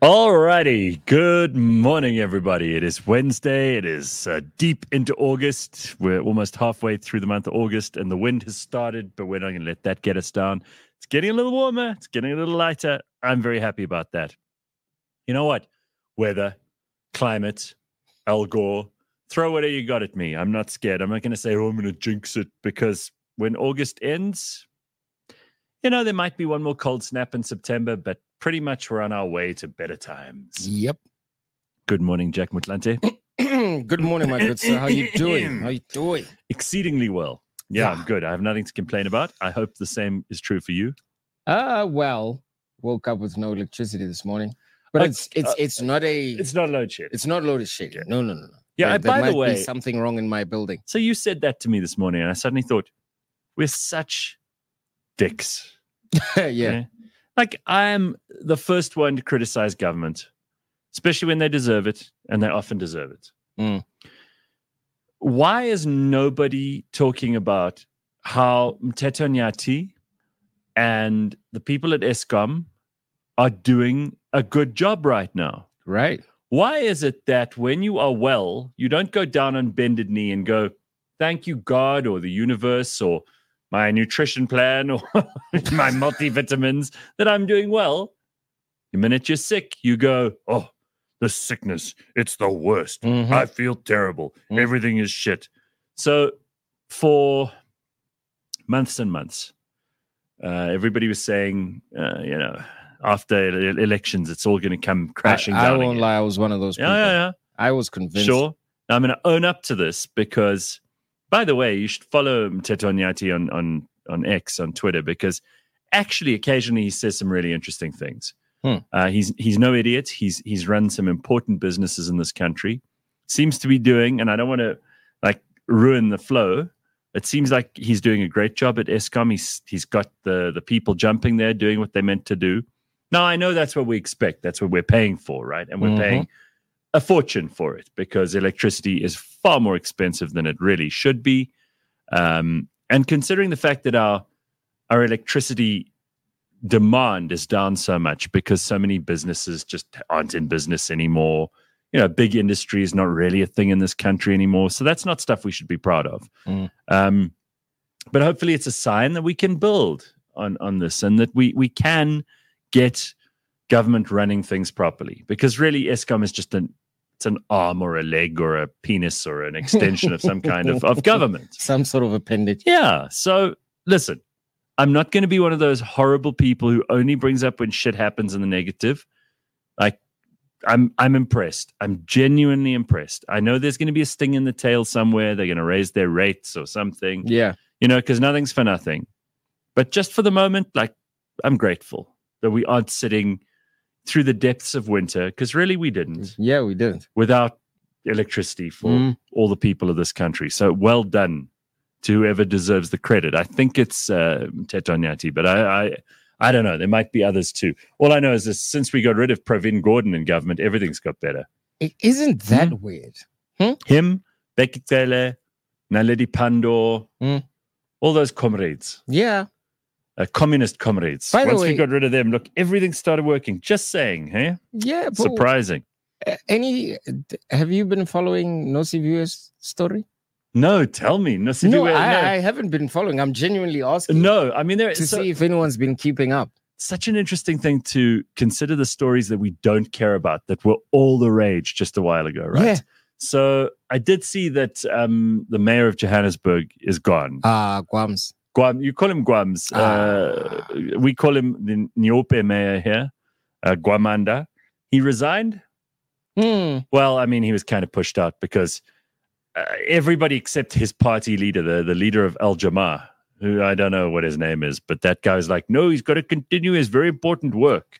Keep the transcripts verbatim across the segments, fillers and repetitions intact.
Alrighty, good morning, everybody. It is Wednesday. It is uh, deep into August. We're almost halfway through the month of August, and the wind has started, but we're not going to let that get us down. It's getting a little warmer. It's getting a little lighter. I'm very happy about that. You know what? Weather, climate, Al Gore, throw whatever you got at me. I'm not scared. I'm not going to say, oh, I'm going to jinx it, because when August ends, you know, there might be one more cold snap in September, but pretty much we're on our way to better times. Yep. Good morning, Jack Mutlante. Good morning, my good sir. How you doing? How you doing? Exceedingly well. Yeah, Yeah. I'm good. I have nothing to complain about. I hope the same is true for you. Uh well, woke up with no electricity this morning. But Uh, it's it's uh, it's not a It's not load shed. it's not loaded shit. No, no, no, no. Yeah, There, and there by the might way- be something wrong in my building. So you said that to me this morning, and I suddenly thought, we're such dicks. yeah. okay? Like, I am the first one to criticize government, especially when they deserve it, and they often deserve it. Mm. Why is nobody talking about how Mteto Nyati and the people at Eskom are doing a good job right now? Right. Why is it that when you are well, you don't go down on bended knee and go, thank you, God, or the universe, or my nutrition plan, or my multivitamins, that I'm doing well? The minute you're sick, you go, oh, the sickness, it's the worst. Mhm. I feel terrible. Mm. Everything is shit. So for months and months, uh, everybody was saying, uh, you know, after e- elections, it's all going to come crashing I, I down won't again. lie, I was one of those people. Yeah, yeah, yeah. I was convinced. Sure. Now, I'm going to own up to this because, by the way, you should follow Mteto Nyati on, on, on X, on Twitter, because actually occasionally he says some really interesting things. Hmm. Uh, he's he's no idiot. He's he's run some important businesses in this country. Seems to be doing, and I don't want to like ruin the flow. It seems like he's doing a great job at Eskom. He's he's got the the people jumping there, doing what they meant to do. Now, I know that's what we expect. That's what we're paying for, right? And we're Mhm. paying a fortune for it because electricity is far more expensive than it really should be. Um, and considering the fact that our our electricity demand is down so much because so many businesses just aren't in business anymore. You know, big industry is not really a thing in this country anymore. So that's not stuff we should be proud of. Mm. Um, but hopefully it's a sign that we can build on, on this and that we, we can get government running things properly, because really Eskom is just an, it's an arm or a leg or a penis or an extension of some kind of, of government. Some sort of appendage. Yeah. So listen, I'm not going to be one of those horrible people who only brings up when shit happens in the negative. Like, I'm I'm impressed. I'm genuinely impressed. I know there's going to be a sting in the tail somewhere. They're going to raise their rates or something, Yeah. you know, because nothing's for nothing. But just for the moment, like, I'm grateful that we aren't sitting through the depths of winter, because really we didn't, Yeah, we didn't. without electricity for Mm. all the people of this country. So well done to whoever deserves the credit. I think it's uh, Mteto Nyati, but I, I I don't know. There might be others too. All I know is that since we got rid of Pravin Gordhan in government, everything's got better. It isn't that Mm. weird. Him, Becky Tele, Naledi Pandor, Mm. all those comrades, Yeah. uh, communist comrades. By the Once we way- got rid of them, look, everything started working. Just saying, hey? Yeah. But Surprising. uh, any have you been following Nosiviwe's story? No, tell me. No, see, No, we- I, I haven't been following. I'm genuinely asking. no, I mean, there to so, see if anyone's been keeping up. such an interesting thing to consider, the stories that we don't care about that were all the rage just a while ago, right? Yeah. So I did see that um, the mayor of Johannesburg is gone. Ah, Guams. Guam, you call him Guams. Ah. Uh, we call him the Nyope mayor here, uh, Guamanda. He resigned. Hmm. Well, I mean, he was kind of pushed out because uh, everybody except his party leader, the, the leader of Al Jamaa, who I don't know what his name is, but that guy's like, no, he's got to continue his very important work.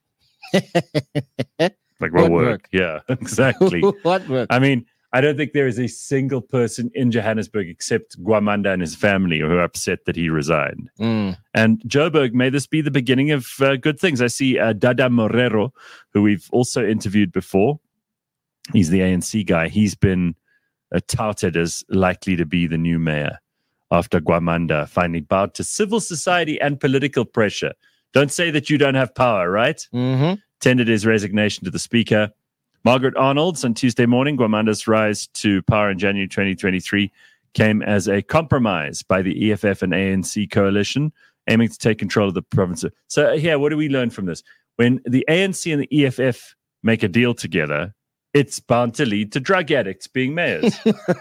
Like, what, What work? work? Yeah, exactly. What work? I mean, I don't think there is a single person in Johannesburg except Guamanda and his family who are upset that he resigned. Hmm. And Joburg, may this be the beginning of uh, good things. I see uh, Dada Morero, who we've also interviewed before. He's the A N C guy. He's been uh, touted as likely to be the new mayor after Guamanda finally bowed to civil society and political pressure. Don't say that you don't have power, right? Mm-hmm. tendered his resignation to the Speaker. Margaret Arnold's on Tuesday morning, Gwamanda's rise to power in January twenty twenty-three came as a compromise by the E F F and A N C coalition, aiming to take control of the province. So here, what do we learn from this? When the A N C and the E F F make a deal together, it's bound to lead to drug addicts being mayors.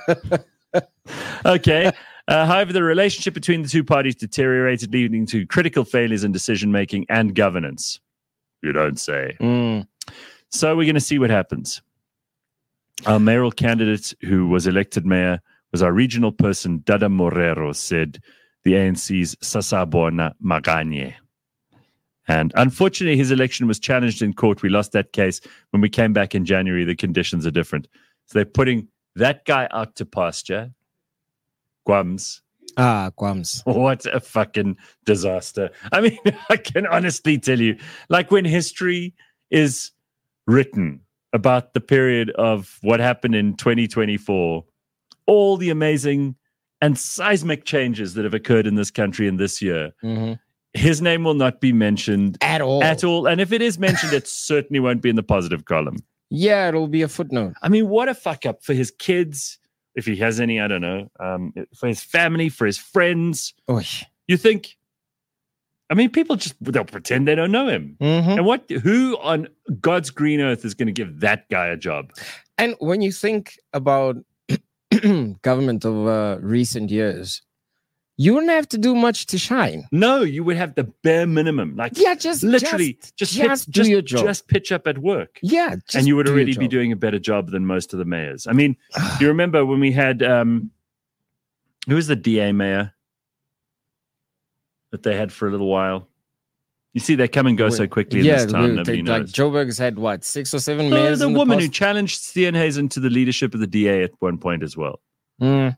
Okay. Uh, however, the relationship between the two parties deteriorated, leading to critical failures in decision-making and governance. You don't say. Mm. So we're going to see what happens. Our mayoral candidate who was elected mayor was our regional person, Dada Morero, said the A N C's Sasabona Maganye. And unfortunately, his election was challenged in court. We lost that case. When we came back in January, the conditions are different. So they're putting that guy out to pasture. Gwams. Ah, Gwams. What a fucking disaster. I mean, I can honestly tell you, like when history is written about the period of what happened in twenty twenty-four, all the amazing and seismic changes that have occurred in this country in this year, Mm-hmm. his name will not be mentioned At all. at all. And if it is mentioned, it certainly won't be in the positive column. Yeah, it'll be a footnote. I mean, what a fuck up for his kids, if he has any, I don't know, um, for his family, for his friends. Oy. You think, I mean, people just, they'll pretend they don't know him. Mhm. And what, who on God's green earth is going to give that guy a job? And when you think about government of uh, recent years, you wouldn't have to do much to shine. No, you would have the bare minimum. Like, Yeah, just literally, just, just, just hit, do just, your job. just pitch up at work. Yeah, just and you would do your already be job. doing a better job than most of the mayors. I mean, do you remember when we had, um, who was the D A mayor that they had for a little while? You see, they come and go so quickly in yeah, this town, we- nobody they- like knows. Joburg's had what, six or seven No, mayors? the in woman the who past? challenged Steenhuisen to the leadership of the D A at one point as well. Mm,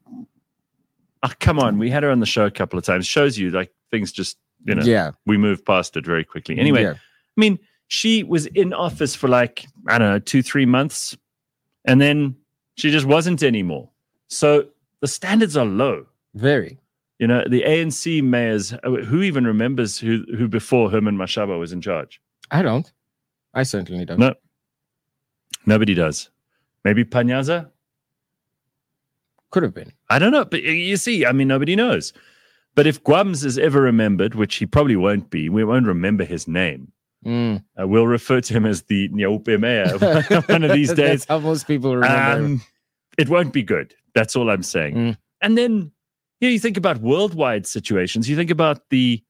Oh, come on. We had her on the show a couple of times. Shows you like things just, you know, yeah. we move past it very quickly. Anyway, yeah. I mean, she was in office for like, I don't know, two, three months. And then she just wasn't anymore. So the standards are low. Very. You know, the A N C mayors, who even remembers who, who before Herman Mashaba was in charge? I don't. I certainly don't. No. Nobody does. Maybe Panyaza? Could have been. I don't know. But you see, I mean, nobody knows. But if Gwams is ever remembered, which he probably won't be, we won't remember his name. Mm. Uh, we'll refer to him as the Nyaope mayor one of these days. That's how most people remember. him. Um, it won't be good. That's all I'm saying. Mm. And then, you know, you think about worldwide situations. You think about the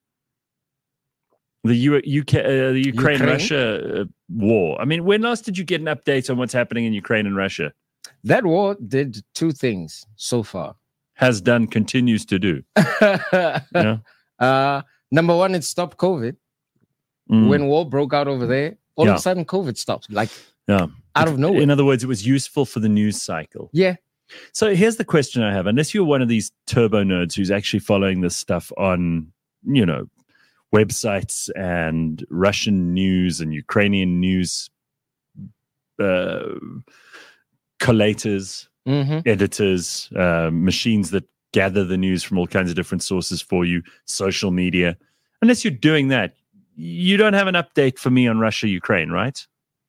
the U- UK, uh, the Ukraine Russia uh, war. I mean, when last did you get an update on what's happening in Ukraine and Russia? That war did two things so far. Has done, continues to do. Yeah. uh, number one, it stopped COVID. Mm. When war broke out over there, all Yeah. of a sudden COVID stopped, like Yeah. out of nowhere. In other words, it was useful for the news cycle. yeah. So here's the question I have. Unless you're one of these turbo nerds who's actually following this stuff on, you know, websites and Russian news and Ukrainian news uh, collators, hmm editors, uh, machines that gather the news from all kinds of different sources for you, social media. Unless you're doing that, you don't have an update for me on Russia, Ukraine, right?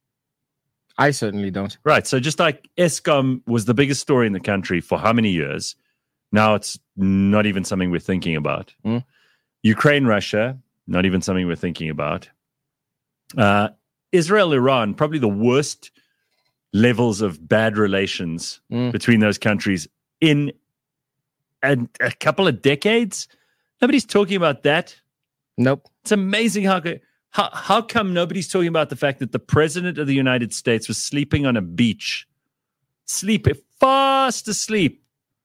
I certainly don't. Right. So just like ESCOM was the biggest story in the country for how many years? Now it's not even something we're thinking about. Mm. Ukraine, Russia, not even something we're thinking about. Uh, Israel, Iran, probably the worst levels of bad relations Mm. between those countries in a, a couple of decades. Nobody's talking about that. Nope. It's amazing how, how how come nobody's talking about the fact that the president of the United States was sleeping on a beach, sleeping fast asleep.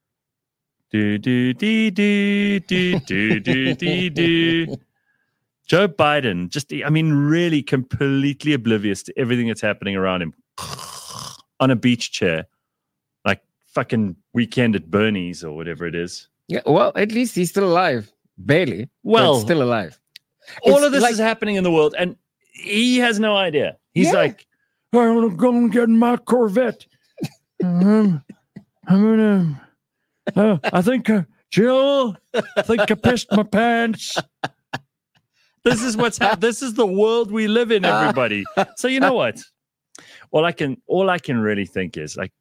Do do do do do do do do do. Joe Biden, just I mean, really completely oblivious to everything that's happening around him, on a beach chair, like fucking Weekend at Bernie's or whatever it is. Yeah. Well, at least he's still alive. Barely. Well, but still alive. all It's of this like- is happening in the world, and he has no idea. He's Yeah. like, I'm gonna go and get my Corvette. um, I'm gonna. Uh, I think, uh, Jill. I think I pissed my pants. This is what's happening. This is the world we live in, everybody. So you know what? All I can, all I can really think is like,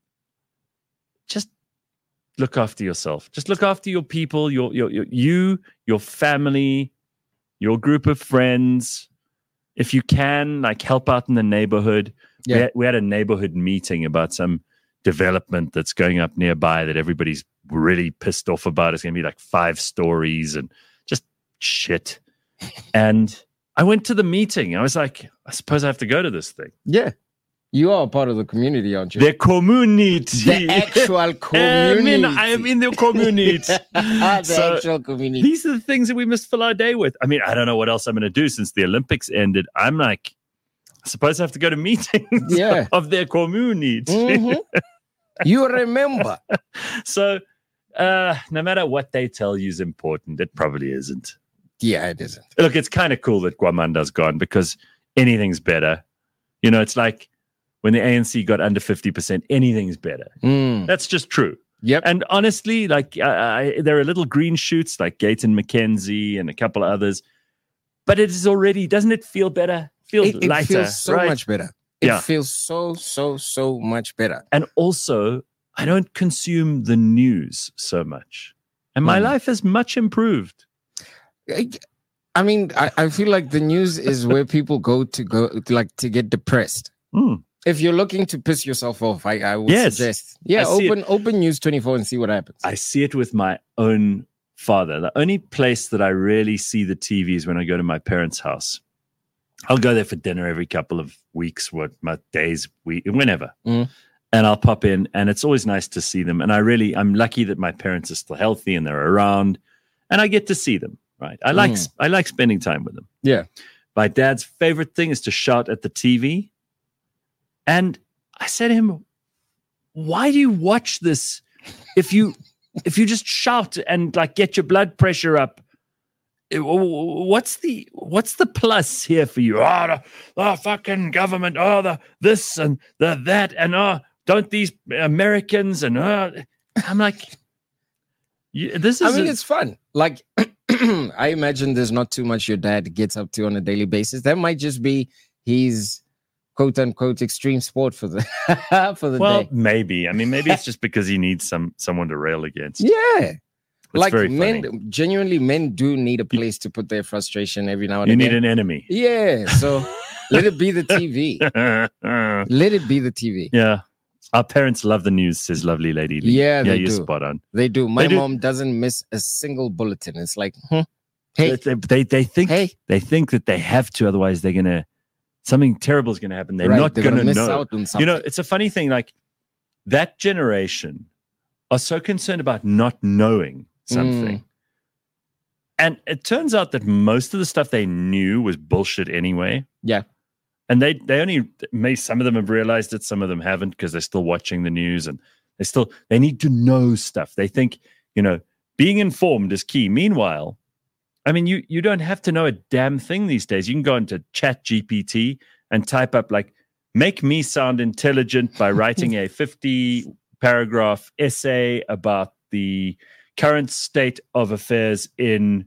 just look after yourself. Just look after your people, your, your, your you, your family, your group of friends. If you can, like, help out in the neighborhood. Yeah. We, had, we had a neighborhood meeting about some development that's going up nearby that everybody's really pissed off about. It's going to be like five stories and just shit. And I went to the meeting. I was like, I suppose I have to go to this thing. Yeah. You are a part of the community, aren't you? The community. The actual community. I am in the community. the So, actual community. These are the things that we must fill our day with. I mean, I don't know what else I'm going to do since the Olympics ended. I'm like, I suppose I have to go to meetings Yeah. of their community. Mhm. You remember. So uh, no matter what they tell you is important, it probably isn't. Yeah, it isn't. Look, it's kind of cool that Guamanda's gone because anything's better. You know, it's like when the A N C got under fifty percent, anything's better. Mm. That's just true. Yep. And honestly, like I, I, there are little green shoots like Gayton McKenzie and a couple of others, but it is already, doesn't it feel better? Feels It, it lighter, feels so right? much better. It Yeah. feels so, so, so much better. And also, I don't consume the news so much. And my Mm. life has much improved. I, I mean, I, I feel like the news is where people go to go, like, to get depressed. Mm. If you're looking to piss yourself off, I, I would Yes. suggest, yeah, I see open open News twenty-four and see what happens. I see it with my own father. The only place that I really see the T V is when I go to my parents' house. I'll go there for dinner every couple of weeks, what my days, week, whenever. Mm. And I'll pop in, and it's always nice to see them. And I really, I'm lucky that my parents are still healthy and they're around, and I get to see them. Right? I like, Mm. I like spending time with them. Yeah. My dad's favorite thing is to shout at the T V. And I said to him, why do you watch this if you if you just shout and like get your blood pressure up? it- What's the what's the plus here for you? Oh, the, the fucking government, oh, the this and the that, and oh, don't these Americans and oh. I'm like, you, this is I mean, a- it's fun. Like, I imagine there's not too much your dad gets up to on a daily basis. That might just be his quote unquote extreme sport for the for the well, day. maybe. I mean, maybe it's just because he needs some someone to rail against. Yeah. It's like very men, funny. genuinely, men do need a place to put their frustration every now and You again. need an enemy. Yeah. So let it be the T V. Let it be the T V. Yeah. Our parents love the news, says lovely lady Lee. Yeah, yeah, they you're do. spot on. They do. My They do. mom doesn't miss a single bulletin. It's like, hmm, hey, They, they, they think hey, they think that they have to, otherwise they're gonna something terrible is gonna happen. They're right, not they're gonna, miss know. out on something. You know, it's a funny thing. Like that generation are so concerned about not knowing something. Mm. And it turns out that most of the stuff they knew was bullshit anyway. Yeah. And they they only may some of them have realized it, some of them haven't because they're still watching the news and they still they need to know stuff. They think, you know, being informed is key. Meanwhile, I mean, you you don't have to know a damn thing these days. You can go into Chat G P T and type up like, make me sound intelligent by writing a fifty paragraph essay about the current state of affairs in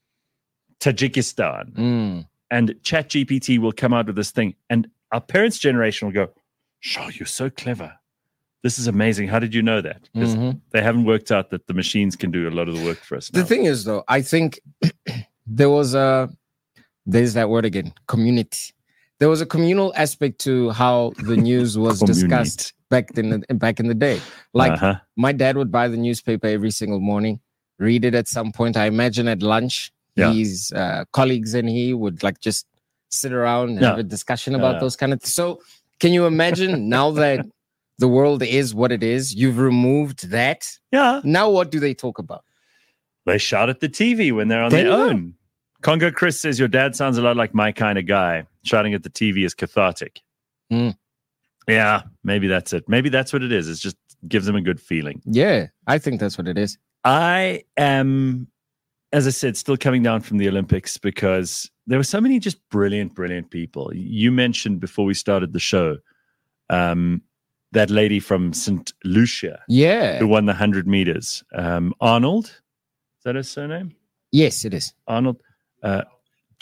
Tajikistan. Mm. And Chat G P T will come out with this thing. And our parents' generation will go, sure, you're so clever. This is amazing. How did you know that? Because Mhm. they haven't worked out that the machines can do a lot of the work for us now. The thing is, though, I think there was a there's that word again, community. There was a communal aspect to how the news was discussed back in the, back in the day. Like uh-huh. my dad would buy the newspaper every single morning, read it at some point. I imagine at lunch, Yeah. his uh, colleagues and he would like just sit around and Yeah. have a discussion about Yeah. those kind of things. So can you imagine now that the world is what it is, you've removed that. Yeah. Now what do they talk about? They shout at the T V when they're on There their you go. own. Congo Chris says, your dad sounds a lot like my kind of guy. Shouting at the T V is cathartic. Mm. Yeah, maybe that's it. Maybe that's what it is. It just gives them a good feeling. Yeah, I think that's what it is. I am, as I said, still coming down from the Olympics because there were so many just brilliant, brilliant people. You mentioned before we started the show, um, that lady from Saint Lucia Yeah. who won the one hundred meters. Um, Arnold, is that his surname? Yes, it is. Arnold. Uh,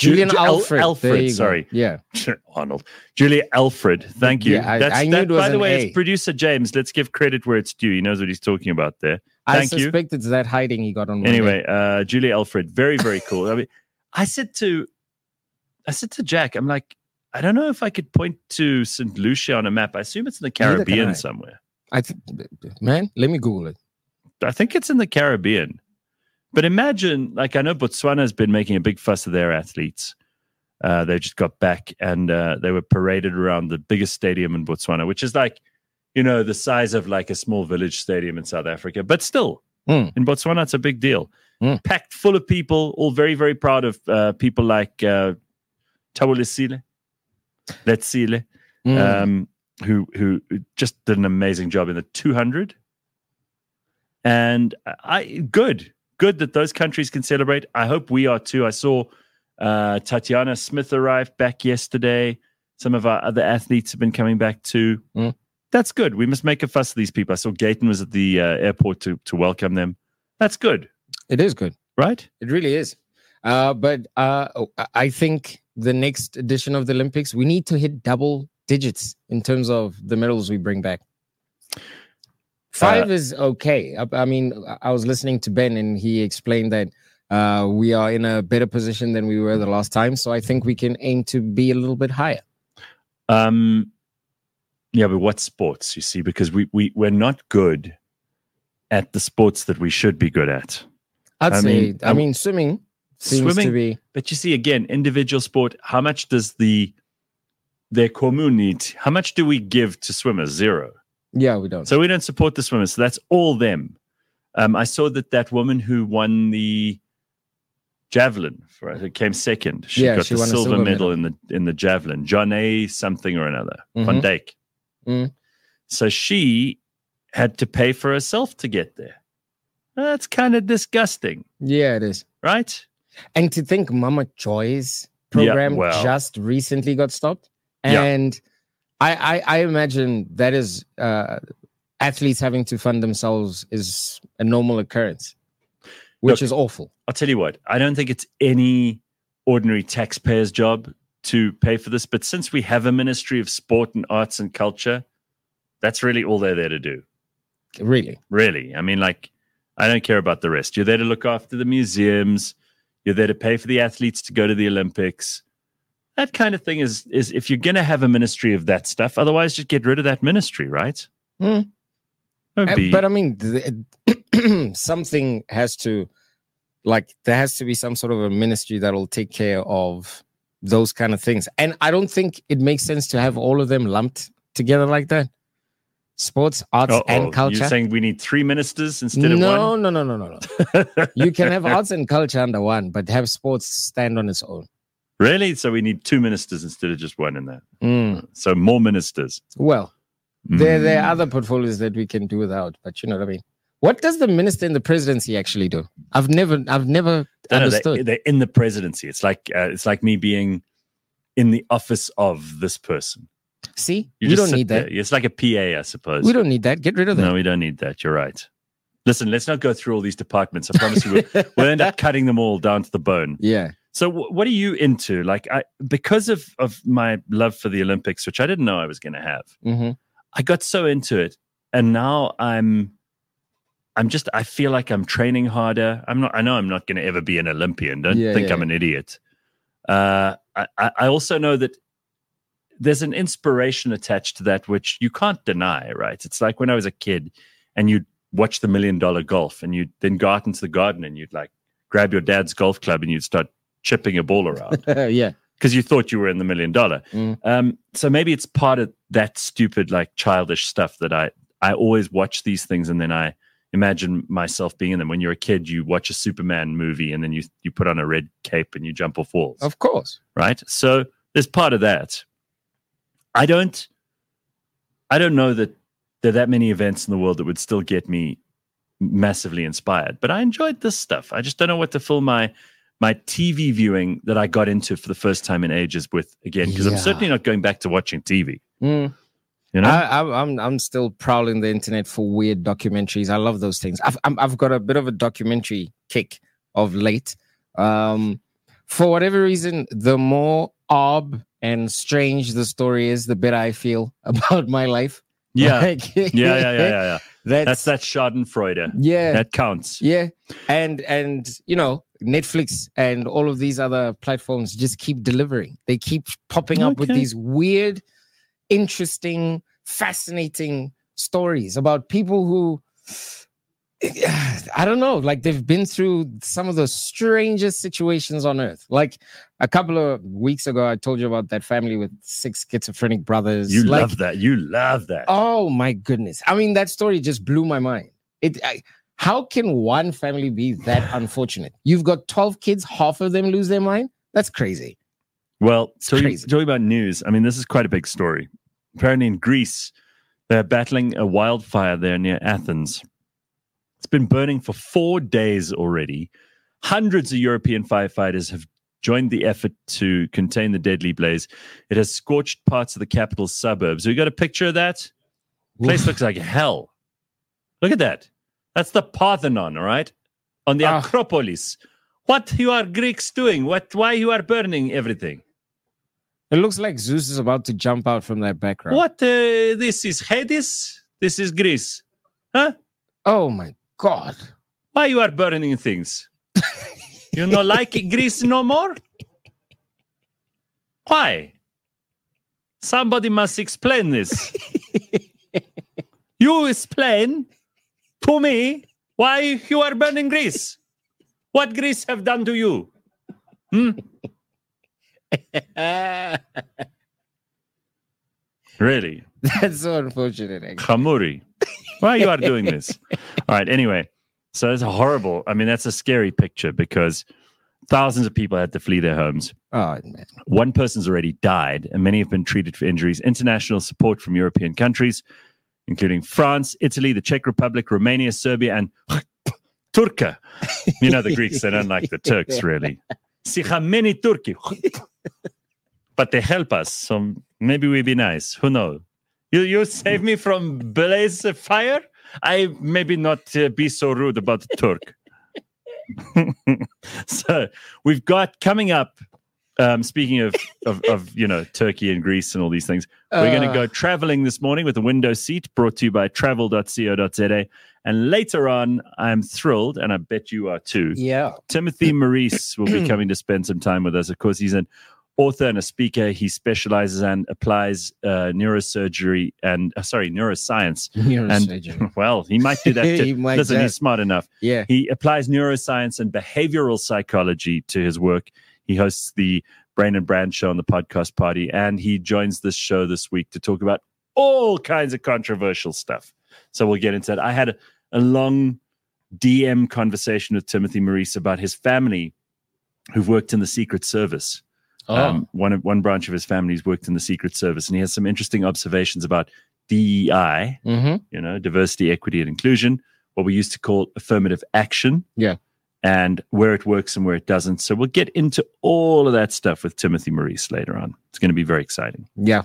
Julian Ju- Alfred. Al- Alfred, There you go. sorry. Yeah. Arnold. Julia Alfred. Thank you. Yeah, I- That's, I knew that, it was by the an way, A. it's producer James. Let's give credit where it's due. He knows what he's talking about there. I Thank you. suspect it's that hiding he got on one Anyway, day. uh, Julia Alfred. Very, very cool. I mean, I said to, I said to Jack, I'm like, I don't know if I could point to Saint Lucia on a map. I assume it's in the Neither can I. Caribbean somewhere. I th- man, let me Google it. I think it's in the Caribbean. But imagine, like, I know Botswana has been making a big fuss of their athletes. Uh, they just got back and uh, they were paraded around the biggest stadium in Botswana, which is like, you know, the size of like a small village stadium in South Africa. But still, Mm. in Botswana, it's a big deal. Mm. Packed full of people, all very, very proud of uh, people like uh, Thabo Lesile, Letsile, Mm. um, who, who just did an amazing job in the two hundred. And I good. Good that those countries can celebrate. I hope we are too. I saw uh, Tatiana Smith arrived back yesterday. Some of our other athletes have been coming back too. Mm. That's good. We must make a fuss of these people. I saw Gayton was at the uh, airport to to welcome them. That's good, It is good. right? It really is. Uh, but uh, I think the next edition of the Olympics, we need to hit double digits in terms of the medals we bring back. Five Uh, is okay. I, I mean, I was listening to Ben and he explained that uh, we are in a better position than we were the last time. So I think we can aim to be a little bit higher. Um, yeah, but what sports, you see? Because we, we, we're not good at the sports that we should be good at. I'd I say, mean, I um, mean, swimming seems swimming- to be. But you see, again, individual sport, how much does the their commune need? How much do we give to swimmers? Zero. Yeah, we don't. So we don't support the swimmers. So that's all them. Um, I saw that that woman who won the javelin, for who came second, she Yeah, got she the won a silver, silver medal, medal. in the in the javelin. John A. something or another, Van Mhm. Dijk. Mm. So she had to pay for herself to get there. That's kind of disgusting, Yeah, it is. right? And to think Mama Joy's program well. just recently got stopped. Yeah. And I, I, I imagine that is uh, athletes having to fund themselves is a normal occurrence, which Look, is awful. I'll tell you what, I don't think it's any ordinary taxpayer's job to pay for this. But since we have a Ministry of Sport and Arts and Culture, that's really all they're there to do. Really. Really. I mean, like, I don't care about the rest. You're there to look after the museums. You're there to pay for the athletes to go to the Olympics. That kind of thing is, is if you're going to have a ministry of that stuff, otherwise just get rid of that ministry, right? Mm. Don't Uh, be- But I mean, th- something has to, like, there has to be some sort of a ministry that will take care of those kind of things. And I don't think it makes sense to have all of them lumped together like that. Sports, arts, Uh-oh, and culture. You're saying we need three ministers instead of no, one? no, no, no, no, no. You can have arts and culture under one, but have sports stand on its own. Really? So we need two ministers instead of just one in that. Mm. So more ministers. Well, there, there Mm. are other portfolios that we can do without, but you know what I mean. What does the minister in the presidency actually do? I've never, I've never No, no, understood. they, they're in the presidency. It's like uh, it's like me being in the office of this person. See, You we just don't sit need that. there. It's like a P A, I suppose. We don't need that. Get rid of that. No, we don't need that. You're right. Listen, let's not go through all these departments. I promise you, we'll, we'll end up cutting them all down to the bone. Yeah. So, w- what are you into? Like, I because of of my love for the Olympics, which I didn't know I was going to have, hmm I got so into it, and now I'm, I'm just. I feel like I'm training harder. I'm not. I know I'm not going to ever be an Olympian. Don't Yeah, think yeah, I'm an idiot. Uh, I, I I also know that there's an inspiration attached to that, which you can't deny. Right? It's like when I was a kid, and you'd watch the Million Dollar Golf, and you'd then go out into the garden, and you'd like grab your dad's golf club, and you'd start chipping a ball around. yeah. Because you thought you were in the million dollar. Mm. Um, so maybe it's part of that stupid, like childish stuff that I, I always watch these things and then I imagine myself being in them. When you're a kid, you watch a Superman movie and then you you put on a red cape and you jump off walls, Of course. right? So there's part of that. I don't, I don't know that there are that many events in the world that would still get me massively inspired, but I enjoyed this stuff. I just don't know what to fill my my T V viewing that I got into for the first time in ages with again, because I'm Yeah. certainly not going back to watching T V. Mm. You know, I, I, I'm I'm still prowling the internet for weird documentaries. I love those things. I've I'm, I've got a bit of a documentary kick of late. Um, for whatever reason, the more odd and strange the story is, the better I feel about my life. Yeah. Like, yeah, yeah, yeah, yeah, yeah. That's, That's that Schadenfreude. yeah. That counts. Yeah. And, and, you know, Netflix and all of these other platforms just keep delivering. They keep popping up Okay. with these weird, interesting, fascinating stories about people who, I don't know, like they've been through some of the strangest situations on earth. Like a couple of weeks ago, I told you about that family with six schizophrenic brothers. You like, love that. You love that. Oh my goodness. I mean, that story just blew my mind. It I, how can one family be that unfortunate? You've got twelve kids, half of them lose their mind? That's crazy. Well, It's so you crazy. talking about news. I mean, this is quite a big story. Apparently in Greece, they're battling a wildfire there near Athens. It's been burning for four days already. Hundreds of European firefighters have joined the effort to contain the deadly blaze. It has scorched parts of the capital's suburbs. We got a picture of that? The place looks like hell. Look at that. That's the Parthenon, all right? On the Ah. Acropolis. What you are Greeks doing? What? Why you are burning everything? It looks like Zeus is about to jump out from that background. What? Uh, this is Hades? This is Greece. Huh? Oh my God. Why you are burning things? You not like Greece no more? Why? Somebody must explain this. You explain to me why you are burning Greece. What Greece have done to you? Hmm? Really? That's so unfortunate. Actually. Khamuri. Why you are doing this? All right. Anyway, so it's horrible. I mean, that's a scary picture because thousands of people had to flee their homes. Oh man. One person's already died, and many have been treated for injuries. International support from European countries, including France, Italy, the Czech Republic, Romania, Serbia, and Turkey. You know, the Greeks, they don't like the Turks, really. Sihameni Turkey. But they help us, so maybe we'd be nice. Who knows? You you save me from blaze of fire? I maybe not uh, be so rude about the Turk. So we've got coming up, um, speaking of, of, of, you know, Turkey and Greece and all these things, we're going to Uh. go traveling this morning with a window seat brought to you by travel dot co dot za. And later on, I'm thrilled, and I bet you are too. Yeah. Timothy Maurice will be coming to spend some time with us. Of course, he's an author and a speaker. He specializes and applies uh, neurosurgery and, uh, sorry, neuroscience. Neurosurgeon. And, well, he might do that too. He might Listen, just. he's smart enough. Yeah. He applies neuroscience and behavioral psychology to his work. He hosts the Brain and Brand show on the Podcast Party, and he joins this show this week to talk about all kinds of controversial stuff. So we'll get into that. I had a, a long D M conversation with Timothy Maurice about his family who've worked in the Secret Service. Oh. Um, one of, one branch of his family's worked in the Secret Service, and he has some interesting observations about D E I, Mm-hmm. you know, diversity, equity, and inclusion, what we used to call affirmative action. Yeah. And where it works and where it doesn't. So we'll get into all of that stuff with Timothy Maurice later on. It's going to be very exciting. Yeah.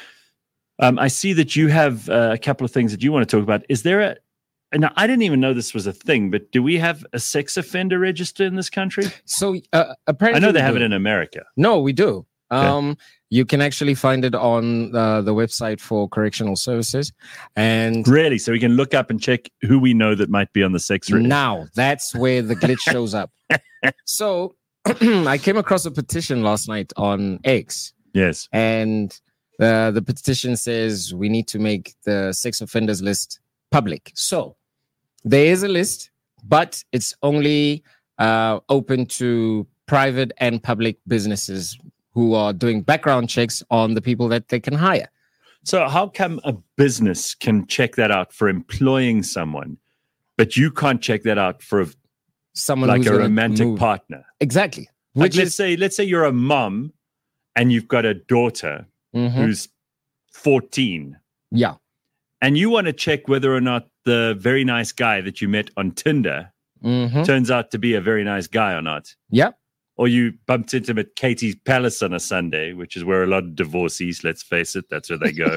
Um, I see that you have uh, a couple of things that you want to talk about. Is there a, and I didn't even know this was a thing, but do we have a sex offender register in this country? So uh, apparently, I know they we have do. it in America. No, we do. Okay. Um, you can actually find it on uh, the website for correctional services, and Really? So we can look up and check who we know that might be on the sex register. now that's where the glitch shows up. So I came across a petition last night on X, Yes. and uh, the petition says we need to make the sex offenders list public. So there is a list, but it's only uh, open to private and public businesses who are doing background checks on the people that they can hire. So how come a business can check that out for employing someone, but you can't check that out for a, Someone like who's a gonna romantic move- partner? Exactly. Like Which let's is say, let's say you're a mom and you've got a daughter Mhm. who's fourteen, yeah. and you want to check whether or not the very nice guy that you met on Tinder Mhm. turns out to be a very nice guy or not. Yeah. Or you bumped into him at Katie's Palace on a Sunday, which is where a lot of divorcees, let's face it, that's where they go.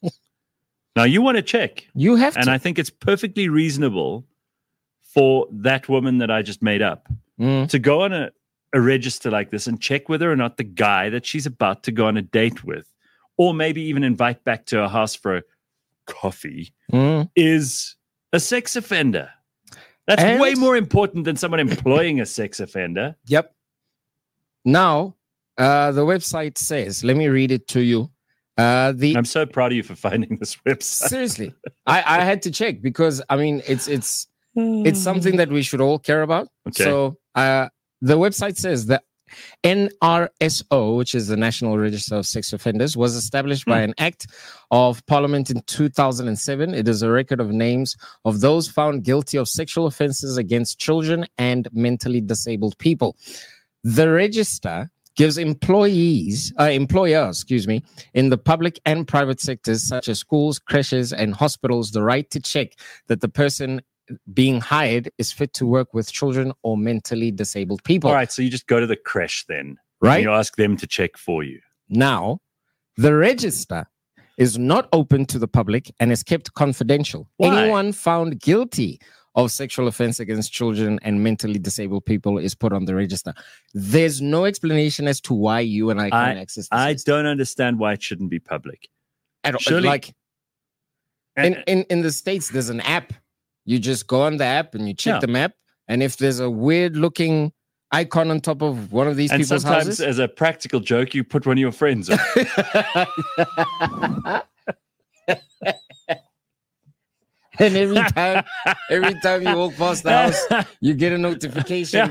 Now you want to check. You have And to. I think it's perfectly reasonable for that woman that I just made up Mm. to go on a, a register like this and check whether or not the guy that she's about to go on a date with, or maybe even invite back to her house for a coffee, Mm. is a sex offender. That's And- way more important than someone employing a sex offender. Yep. Now, uh, the website says, let me read it to you. Uh, the I'm so proud of you for finding this website. seriously, I, I had to check because I mean it's it's it's something that we should all care about. Okay. So uh, the website says that N R S O, which is the National Register of Sex Offenders, was established by Hmm. an act of Parliament in two thousand seven. It is a record of names of those found guilty of sexual offenses against children and mentally disabled people. The register gives employees, uh, employers, excuse me, in the public and private sectors, such as schools, creches, and hospitals, the right to check that the person being hired is fit to work with children or mentally disabled people. All right, so you just go to the creche then. Right? And you ask them to check for you. Now, the register is not open to the public and is kept confidential. Why? Anyone found guilty of sexual offense against children and mentally disabled people is put on the register. There's no explanation as to why you and I can't access this. I system don't understand why it shouldn't be public. at all. surely- Like in, in, in the States, there's an app. You just go on the app and you check Yeah. the map. And if there's a weird looking icon on top of one of these and people's sometimes, houses. as a practical joke, you put one of your friends on. And every time, every time you walk past the house, you get a notification.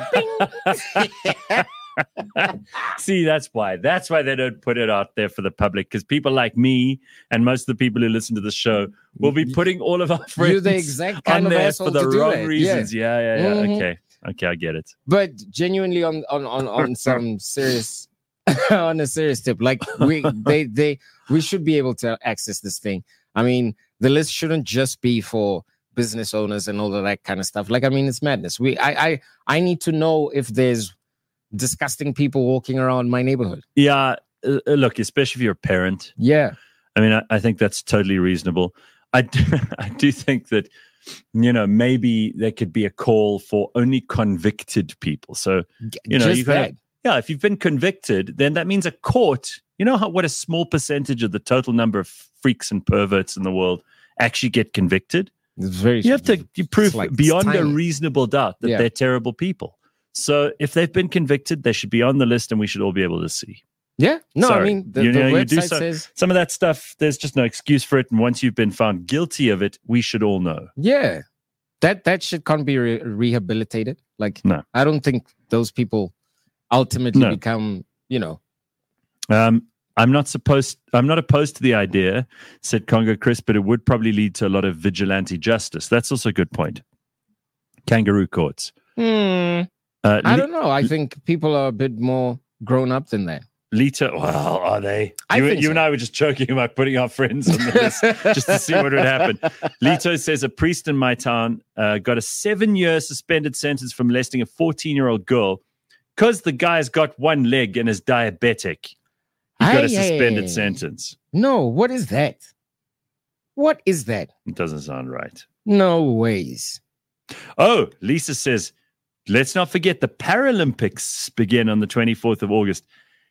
See, that's why. That's why they don't put it out there for the public, because people like me and most of the people who listen to the show will be putting all of our friends You're the exact kind on of there asshole for the to do wrong that. Yeah. reasons. Yeah, yeah, yeah. Mhm. Okay. Okay, I get it. But genuinely, on on on, on some serious, on a serious tip, like we they they we should be able to access this thing. I mean, the list shouldn't just be for business owners and all of that kind of stuff. Like, I mean, it's madness. We I I I need to know if there's disgusting people walking around my neighborhood. Yeah. Uh, uh, look, especially if you're a parent. Yeah. I mean, I, I think that's totally reasonable. I do, I do think that, you know, maybe there could be a call for only convicted people. So, you know, Just you kind that. of, yeah, if you've been convicted, then that means a court, you know how what a small percentage of the total number of freaks and perverts in the world actually get convicted? It's very. You have to you prove it's like- it's beyond a tiny. reasonable doubt that Yeah. they're terrible people. So if they've been convicted, they should be on the list and we should all be able to see. Yeah. No, Sorry. I mean the, You the know, you do website so- says. Some of that stuff, there's just no excuse for it. And once you've been found guilty of it, we should all know. Yeah, that that shit can't be re- rehabilitated. Like, No. I don't think those people ultimately No. become, you know. Um, I'm not supposed. I'm not opposed to the idea, said Congo Chris, but it would probably lead to a lot of vigilante justice. That's also a good point. Kangaroo courts. Hmm, Uh, I Le- don't know. I think people are a bit more grown up than that. Lita. Well, are they? I you think you so. and I were just joking about putting our friends on the list just to see what would happen. Lito says a priest in my town uh, got a seven-year suspended sentence for molesting a fourteen-year-old girl because the guy's got one leg and is diabetic. He got a Aye, suspended aye. sentence. No, what is that? What is that? It doesn't sound right. No ways. Oh, Lisa says, let's not forget the Paralympics begin on the twenty-fourth of August.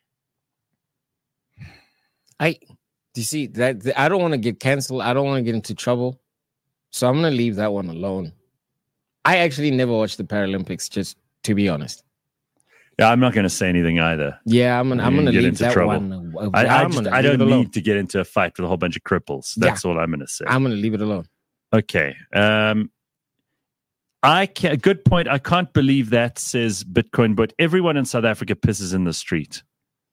I, do you see that? th- I don't want to get canceled. I don't want to get into trouble. So I'm going to leave that one alone. I actually never watched the Paralympics, just to be honest. Yeah, I'm not going to say anything either. Yeah, I'm gonna, I'm You gonna get leave into that trouble. one. uh, I, I, I'm just, gonna I leave don't it alone. need to get into a fight with a whole bunch of cripples. That's all I'm going to say. I'm gonna leave it alone. Okay. Um, I can, a good point. I can't believe that, says Bitcoin, but everyone in South Africa pisses in the street.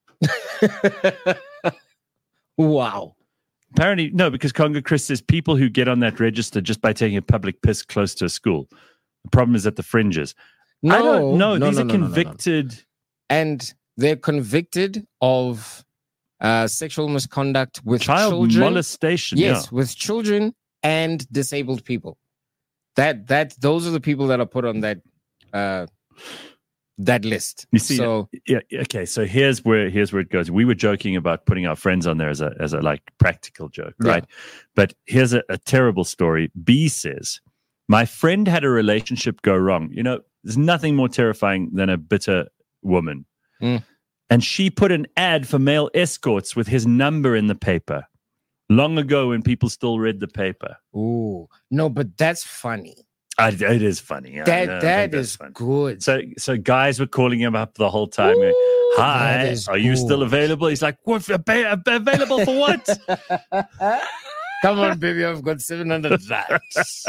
Wow. Apparently, no, because Congo Chris says people who get on that register just by taking a public piss close to a school. The problem is at the fringes. No, I don't know. no, These no, are no, no, no, no. convicted. And they're convicted of uh, sexual misconduct with Child children. molestation. Yes, Yeah. with children and disabled people. That that those are the people that are put on that uh, that list. You see, so yeah, okay. So here's where here's where it goes. We were joking about putting our friends on there as a as a like practical joke, Yeah. right? But here's a, a terrible story. B says, my friend had a relationship go wrong. You know, there's nothing more terrifying than a bitter woman. Mm. And she put an ad for male escorts with his number in the paper long ago when people still read the paper. Ooh, no, but that's funny. I, it is funny. That I, I that is good. So so guys were calling him up the whole time. Ooh, Hi, are you still good. available? He's like, what, available for what? Come on, baby, I've got seven hundred bucks.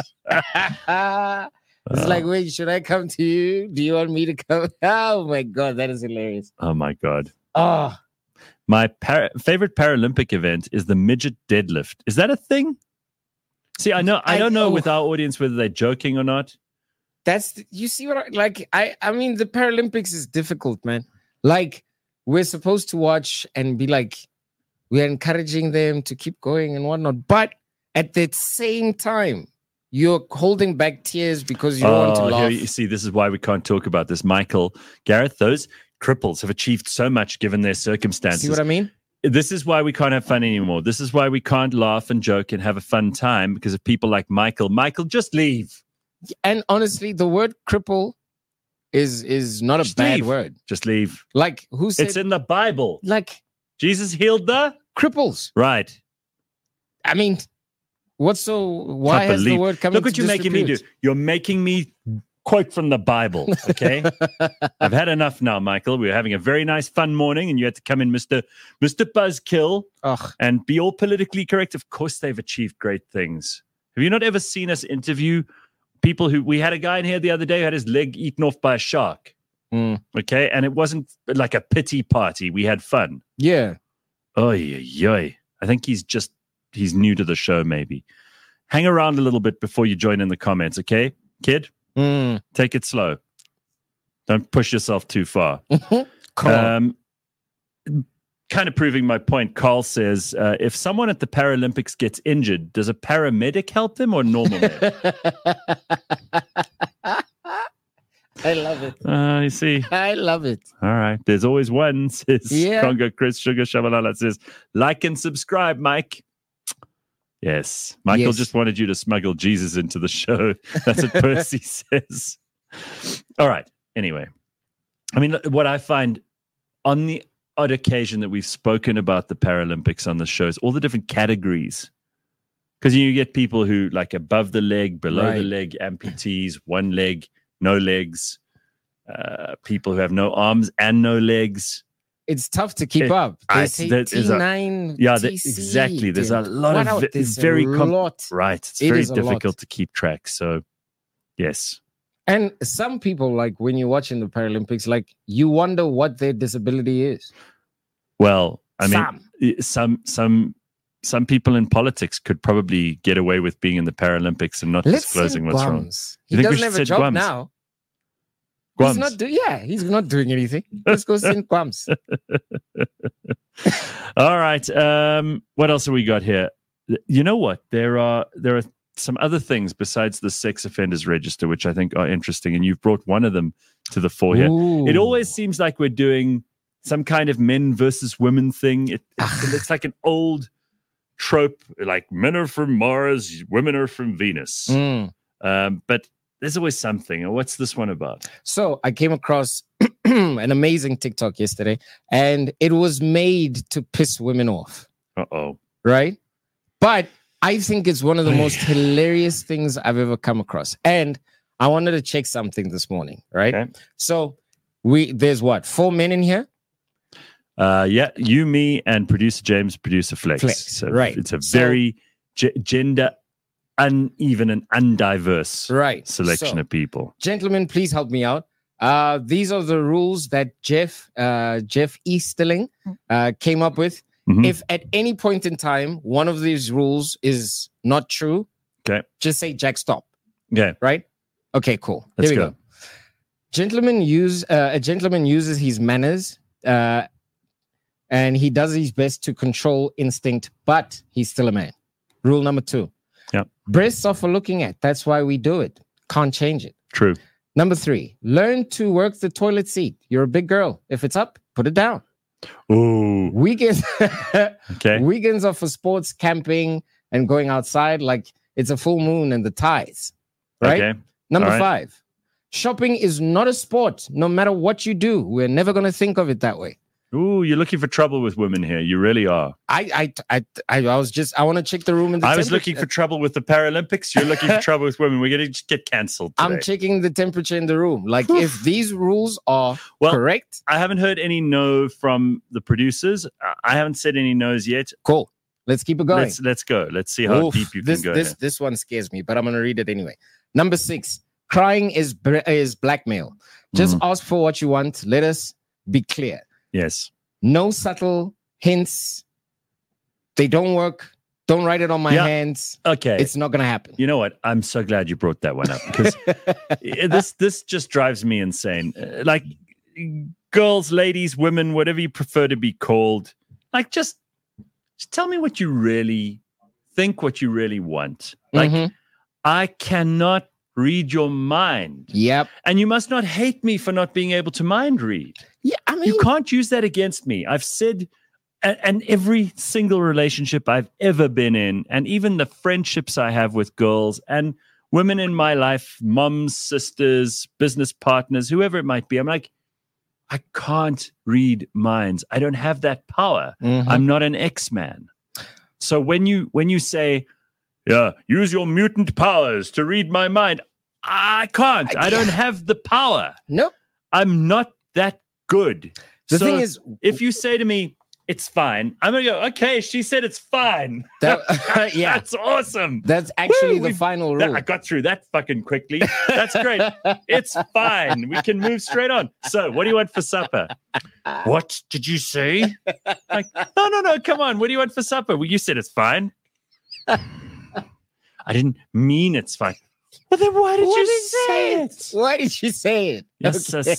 It's like, wait, should I come to you? Do you want me to come? Oh my God, that is hilarious. Oh my God. Oh, my para- favorite Paralympic event is the midget deadlift. Is that a thing? See, I know I don't know, I know with our audience whether they're joking or not. That's the, you see what I like. I I mean, the Paralympics is difficult, man. Like, we're supposed to watch and be like, we're encouraging them to keep going and whatnot, but at the same time, you're holding back tears because you oh, want to laugh. Here, you see, this is why we can't talk about this. Michael, Gareth, those cripples have achieved so much given their circumstances. See what I mean? This is why we can't have fun anymore. This is why we can't laugh and joke and have a fun time because of people like Michael. Michael, just leave. And honestly, the word cripple is is not a just bad leave. word. Just leave. Like, who said? It's in the Bible. Like, Jesus healed the cripples. Right. I mean, what's so? Why Can't has believe. the word come? Look what you're making me do. You're making me quote from the Bible. Okay, I've had enough now, Michael. We were having a very nice, fun morning, and you had to come in, Mister Mister Buzzkill, Ugh. and be all politically correct. Of course, they've achieved great things. Have you not ever seen us interview people who? We had a guy in here the other day who had his leg eaten off by a shark. Mm. Okay, and it wasn't like a pity party. We had fun. Yeah. Oh yeah, I think he's just he's new to the show. Maybe hang around a little bit before you join in the comments, okay, kid? Mm. Take it slow. Don't push yourself too far. Cool. Um, kind of proving my point, Carl says, uh, if someone at the Paralympics gets injured, does a paramedic help them or normal med? I love it. Uh, you see. I love it. All right. There's always one, says Yeah. Congo Chris Sugar Shabalala says, like and subscribe, Mike. Yes. Michael Yes. just wanted you to smuggle Jesus into the show. That's what Percy says. All right. Anyway, I mean, what I find on the odd occasion that we've spoken about the Paralympics on the show is all the different categories. Because you get people who like above the leg, below Right. the leg, amputees, one leg, no legs, uh, people who have no arms and no legs. It's tough to keep It- up. They I- say that is a- T nine. Yeah, the- T C, exactly. There's a dude. lot What of out? ve- There's very a com- lot. Right. It's It very is a lot. difficult to keep track. So, yes. And some people, like when you're watching the Paralympics, like you wonder what their disability is. Well, I mean, Some. i- some some some people in politics could probably get away with being in the Paralympics and not Let's disclosing send what's wrong. Guams. You He think we doesn't have should a send job Guams? now. Guams. He's not doing. Yeah, he's not doing anything. Let's go send Guams. All right. Um, what else have we got here? You know what? There are there are some other things besides the sex offenders register, which I think are interesting, and you've brought one of them to the fore here. Ooh. It always seems like we're doing some kind of men versus women thing. It, it, it's like an old trope, like men are from Mars, women are from Venus. Mm. Um, but there's always something. What's this one about? So I came across an amazing TikTok yesterday, and it was made to piss women off, Uh-oh. right? But I think it's one of the most hilarious things I've ever come across. And I wanted to check something this morning, right? Okay. So we there's what, four men in here? Uh, yeah, you, me, and producer James, producer Flex. Flex, So right. It's a So- very ge- gender uneven and undiverse Right. selection So, of people. gentlemen, please help me out. Uh, these are the rules that Jeff uh, Jeff Easterling uh, came up with. Mhm. If at any point in time one of these rules is not true, Okay. just say Jack, stop. Okay. Right? Okay, cool. Let's Here we go. go. Gentleman use uh, a gentleman uses his manners, uh, and he does his best to control instinct, but he's still a man. Rule number two. Yep. Breasts are for looking at. That's why we do it. Can't change it. True. Number three, learn to work the toilet seat. You're a big girl. If it's up, put it down. Ooh. Weekends, Okay. weekends are for sports, camping, and going outside like it's a full moon and the tides. Right? Okay. Number All right. five, Shopping is not a sport. No matter what you do, we're never going to think of it that way. Ooh, you're looking for trouble with women here. You really are. I, I, I, I, I was just. I want to check the room. In the I was looking for trouble with the Paralympics. You're looking for trouble with women. We're going to just get cancelled today. I'm checking the temperature in the room. Like, if these rules are well, correct. I haven't heard any no from the producers. I haven't said any no's yet. Cool. Let's keep it going. Let's, let's go. Let's see how Oof, deep you this, can go. This, here. this one scares me, but I'm going to read it anyway. Number six. Crying is is blackmail. Just mm. ask for what you want. Let us be clear. Yes. No subtle hints. They don't work. Don't write it on my yeah. hands. Okay. It's not going to happen. You know what? I'm so glad you brought that one up because this this just drives me insane. Uh, like girls, ladies, women, whatever you prefer to be called, like just, just tell me what you really think, what you really want. Like mm-hmm. I cannot read your mind. Yep. And you must not hate me for not being able to mind read. Yeah, I mean, you can't use that against me. I've said, and, and every single relationship I've ever been in, and even the friendships I have with girls and women in my life, moms, sisters, business partners, whoever it might be, I'm like, I can't read minds. I don't have that power. Mm-hmm. I'm not an X-Man. So when you when you say, yeah, use your mutant powers to read my mind. I can't. I, I don't have the power. Nope. I'm not that good. The so thing is, if you say to me, it's fine, I'm going to go, okay, she said it's fine. That, uh, yeah. That's awesome. That's actually Woo, the final that, rule. I got through that fucking quickly. That's great. It's fine. We can move straight on. So what do you want for supper? What did you say? Like, no, no, no. Come on. What do you want for supper? Well, you said it's fine. I didn't mean it's fine. Well, then why did what you did say it? it? Why did you say it? Yes, okay.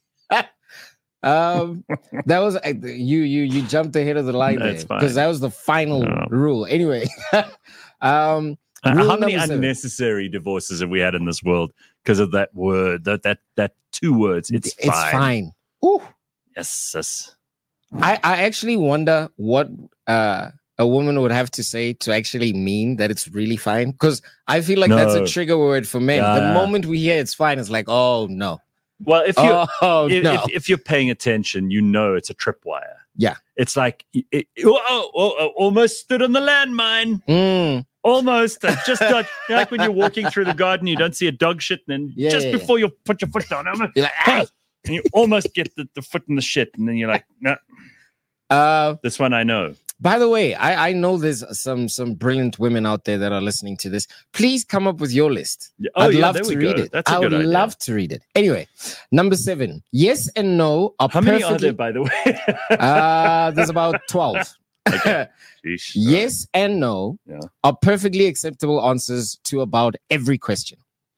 um, that was uh, you. You you jumped ahead of the line there because that was the final no. rule. Anyway, um, uh, how many unnecessary seven. divorces have we had in this world because of that word? That that that two words. It's, it's fine. fine. Ooh. Yes, yes. I I actually wonder what uh. a woman would have to say to actually mean that it's really fine, because I feel like no. that's a trigger word for men. Yeah. The moment we hear it's fine, it's like, oh no. Well, if you oh, if, no. if, if you're paying attention, you know it's a tripwire. Yeah, it's like it, it, oh, oh, oh, almost stood on the landmine. Mm. Almost, I just got you know, like when you're walking through the garden, you don't see a dog shit, and then yeah, just yeah, before yeah. you put your foot down, you're like, ah! and you almost get the, the foot in the shit, and then you're like, no. Uh, this one I know. By the way, I, I know there's some some brilliant women out there that are listening to this. Please come up with your list. Oh, I'd yeah, love to read go. it. That's a I would good idea. love to read it. Anyway, number seven. Yes and no are How perfectly... many are there, by the way? uh, there's about twelve. Okay. Yes and no yeah. are perfectly acceptable answers to about every question.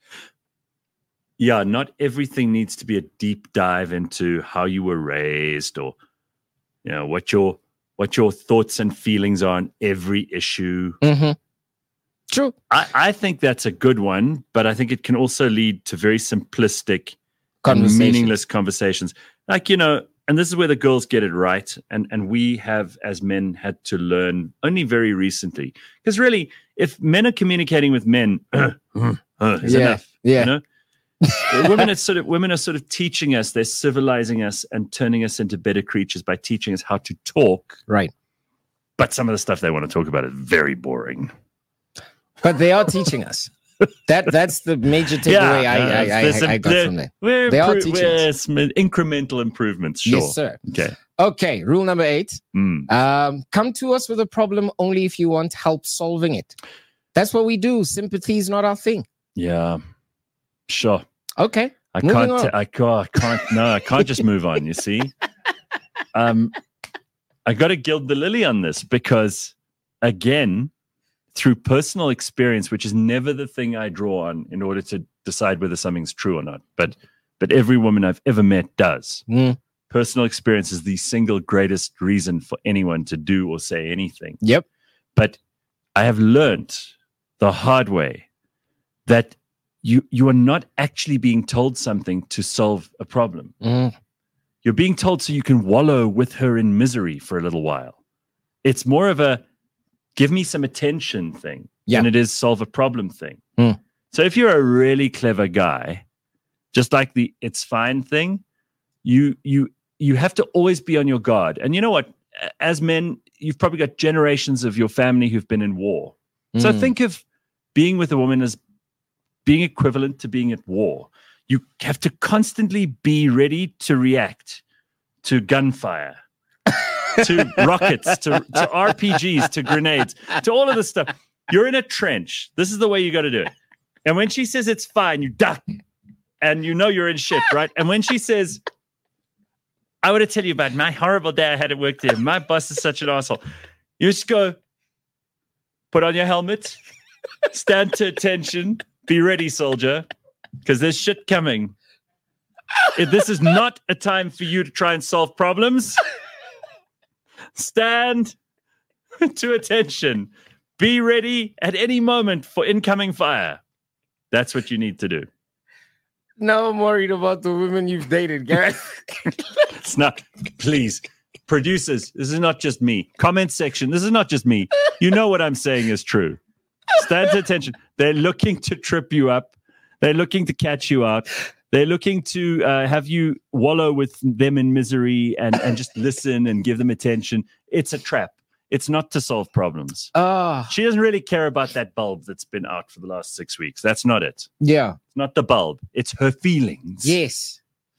Yeah, not everything needs to be a deep dive into how you were raised or, you know, what your what your thoughts and feelings are on every issue. Mm-hmm. True. I, I think that's a good one, but I think it can also lead to very simplistic, meaningless conversations. Like, you know, and this is where the girls get it right. And, and we have, as men, had to learn only very recently. Because really, if men are communicating with men, uh, uh, uh, is yeah, enough. Yeah. You know? women are sort of women are sort of teaching us, they're civilizing us and turning us into better creatures by teaching us how to talk. Right. But some of the stuff they want to talk about is very boring. But they are teaching us. That that's the major takeaway yeah, I, I, I, some, I got from there. We're they are impro- teaching us. Incremental improvements, sure. Yes, sir. Okay. Okay, rule number eight. Mm. Um, come to us with a problem only if you want help solving it. That's what we do. Sympathy is not our thing. Yeah. Sure. Okay. I can't, t- I can't, I can't, no, I can't just move on, you see. Um, I got to gild the lily on this because, again, through personal experience, which is never the thing I draw on in order to decide whether something's true or not, but but every woman I've ever met does. Mm. Personal experience is the single greatest reason for anyone to do or say anything. Yep. But I have learned the hard way that You you are not actually being told something to solve a problem. Mm. You're being told so you can wallow with her in misery for a little while. It's more of a give me some attention thing yeah. than it is solve a problem thing. Mm. So if you're a really clever guy, just like the "it's fine" thing. You you you have to always be on your guard. And you know what? As men, you've probably got generations of your family who've been in war. So Mm. think of being with a woman as being equivalent to being at war. You have to constantly be ready to react to gunfire, to rockets, to, to R P Gs, to grenades, to all of this stuff. You're in a trench. This is the way you got to do it. And when she says it's fine, you duck. And you know you're in shit, right? And when she says, I want to tell you about my horrible day I had at work there. My boss is such an asshole. You just go, put on your helmet, stand to attention, be ready, soldier, because there's shit coming. If this is not a time for you to try and solve problems. Stand to attention. Be ready at any moment for incoming fire. That's what you need to do. Now I'm worried about the women you've dated, Gareth. It's not, please. Producers, this is not just me. Comment section, this is not just me. You know what I'm saying is true. Stand to attention. They're looking to trip you up. They're looking to catch you out. They're looking to uh, have you wallow with them in misery and, and just listen and give them attention. It's a trap. It's not to solve problems. Ah, She doesn't really care about that bulb that's been out for the last six weeks. That's not it. yeah. It's not the bulb. It's her feelings. Yes.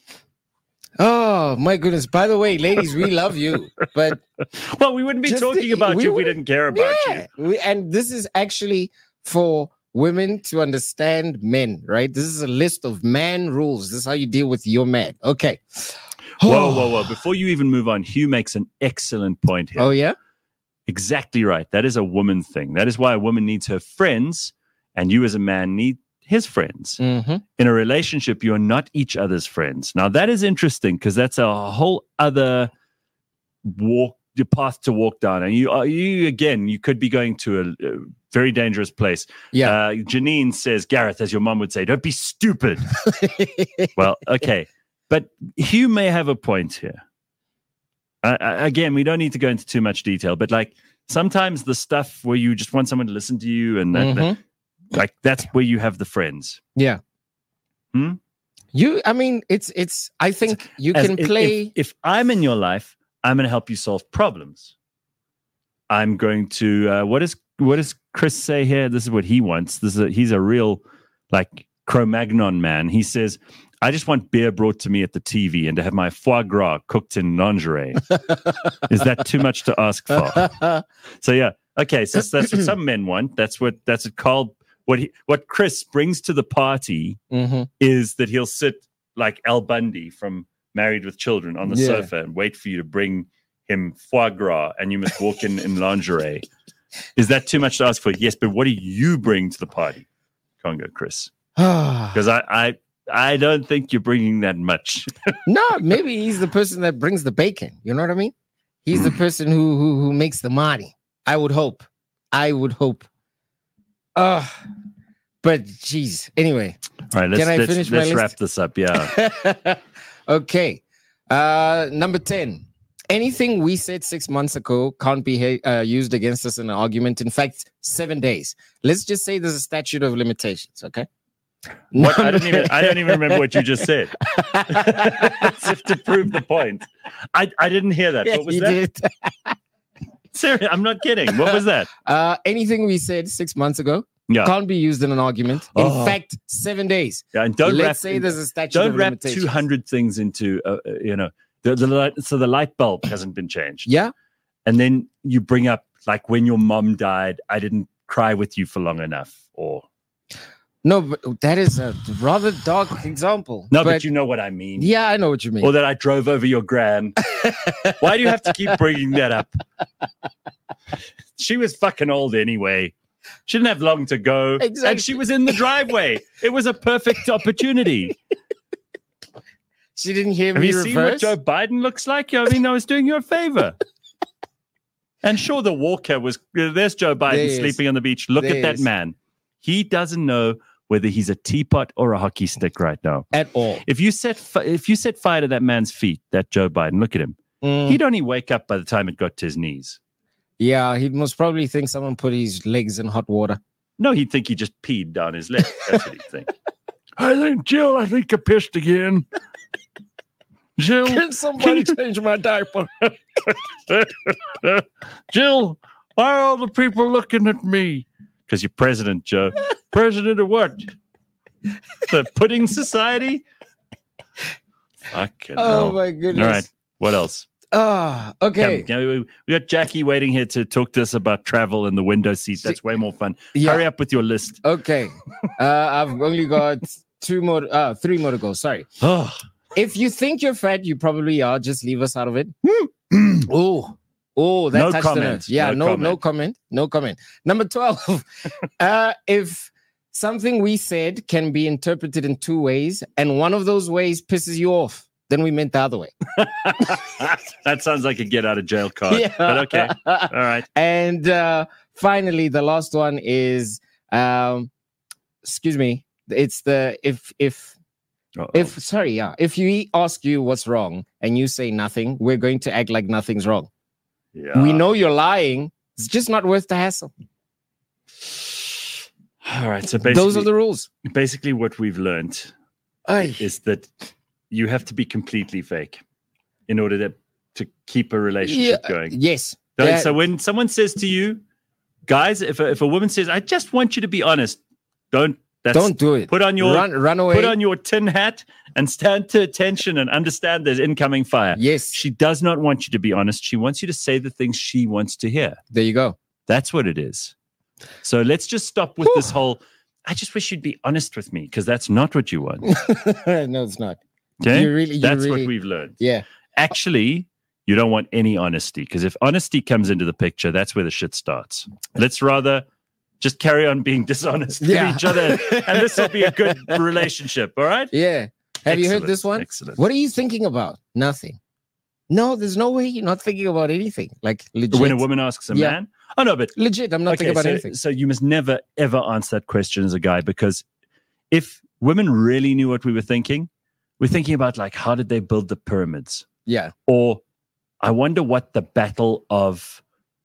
Oh, my goodness. By the way, ladies, we love you. But Well, we wouldn't be Just talking the- about we you if we wouldn't- didn't care about yeah, you. we, and this is actually for women to understand men, right? This is a list of man rules. This is how you deal with your man. Okay. Whoa, whoa, whoa. Before you even move on, Hugh makes an excellent point here. Oh, yeah? Exactly right. That is a woman thing. That is why a woman needs her friends, and you as a man need his friends. Mm-hmm. In a relationship, you are not each other's friends. Now, that is interesting because that's a whole other walk, the path to walk down. And you, are you again, you could be going to a, a very dangerous place. Yeah. Uh, Janine says, Gareth, as your mom would say, don't be stupid. Well, okay. But Hugh may have a point here. Uh, again, we don't need to go into too much detail, but like sometimes the stuff where you just want someone to listen to you and that, that- like that's where you have the friends. Yeah. Hmm? You, I mean, it's, it's, I think you As can if- play. If, if I'm in your life, I'm going to help you solve problems. I'm going to, uh, what is, what does Chris say here? This is what he wants. This is a, he's a real like Cro-Magnon man. He says, I just want beer brought to me at the T V and to have my foie gras cooked in lingerie. Is that too much to ask for? So yeah, okay. So that's what some men want. That's what that's what Carl. What he, what Chris brings to the party Mhm. is that he'll sit like Al Bundy from Married with Children on the Yeah. sofa and wait for you to bring him foie gras, and you must walk in in lingerie. Is that too much to ask for? Yes, but what do you bring to the party, Congo Chris? Because I, I I don't think you're bringing that much. No, maybe he's the person that brings the bacon. You know what I mean? He's the person who who who makes the money. I would hope. I would hope. Uh but geez. Anyway. All right, let's, Can I let's, finish my let's list? wrap this up. Yeah. Okay. Uh number ten. Anything we said six months ago can't be uh, used against us in an argument. In fact, seven days. Let's just say there's a statute of limitations. Okay. What? I don't even I don't even remember what you just said. As if to prove the point. I, I didn't hear that. Yeah, What was you that? did. Seriously, I'm not kidding. What was that? Uh, anything we said six months ago Yeah. can't be used in an argument. In Oh. fact, seven days. Yeah, and don't Let's wrap say there's a statute don't of wrap limitations. two hundred things into uh, uh, you know the, the light, so the light bulb hasn't been changed. Yeah. And then you bring up like when your mom died, I didn't cry with you for long enough, or No, but that is a rather dark example. no, but, you know what I mean. Yeah, I know what you mean. Or that I drove over your gran. Why do you have to keep bringing that up? She was fucking old anyway. She didn't have long to go. Exactly. And she was in the driveway. It was a perfect opportunity. She didn't hear Have me you seen what reverse. Joe Biden looks like? I mean, I was doing you a favor. And sure, the walker was, there's Joe Biden There he is. sleeping on the beach. Look There at he that is. man. He doesn't know whether he's a teapot or a hockey stick right now. At all. If you set fi- if you set fire to that man's feet, that Joe Biden, look at him. Mm, He'd only wake up by the time it got to his knees. yeah, he'd most probably think someone put his legs in hot water. No, he'd think he just peed down his leg. That's what he'd think. I think, Jill, I think I pissed again. Jill, Can somebody change my diaper? Jill, why are all the people looking at me? Because you're president, Joe. President of what? The Pudding Society? Fucking Oh hell. my goodness. All right. What else? Ah, okay. Come, come, we we got Jackie waiting here to talk to us about travel in the window seat. That's way more fun. Yeah. Hurry up with your list. Okay. Uh, I've only got two more, uh, three more to go. Sorry. Oh, If you think you're fat, you probably are. Just leave us out of it. Oh, oh, that No touched comment. the nerves. Yeah, No no, comment. no comment. No comment. Number twelve. uh, if something we said can be interpreted in two ways, and one of those ways pisses you off, then we meant the other way. that sounds like a get out of jail card. Yeah. But okay. All right. And uh, finally, the last one is, um, excuse me. It's the if if. Uh-oh. If sorry, yeah. If we ask you what's wrong and you say nothing, we're going to act like nothing's wrong. Yeah. We know you're lying. It's just not worth the hassle. All right. So basically, Those are the rules. basically what we've learned Aye. is that you have to be completely fake in order to, to keep a relationship Yeah, going. Yes. So, Yeah. so when someone says to you, guys, if a, if a woman says, I just want you to be honest, don't that's, Don't do it. put on your run, run away. put on your tin hat and stand to attention and understand there's incoming fire. Yes. She does not want you to be honest. She wants you to say the things she wants to hear. There you go. That's what it is. So let's just stop with this whole, I just wish you'd be honest with me, because that's not what you want. No, it's not. Okay? You really, you that's really, what we've learned. Yeah. Actually, you don't want any honesty, because if honesty comes into the picture, that's where the shit starts. Let's rather just carry on being dishonest Yeah. with each other, and this will be a good relationship. All right? Yeah. Have you heard Excellent, this one? Excellent. What are you thinking about? Nothing. No, there's no way you're not thinking about anything. Like legit. When a woman asks a Yeah. man, oh no, but legit, I'm not okay, thinking about so, anything. so you must never ever answer that question as a guy, because if women really knew what we were thinking, we're thinking about like, how did they build the pyramids? Yeah. Or I wonder what the Battle of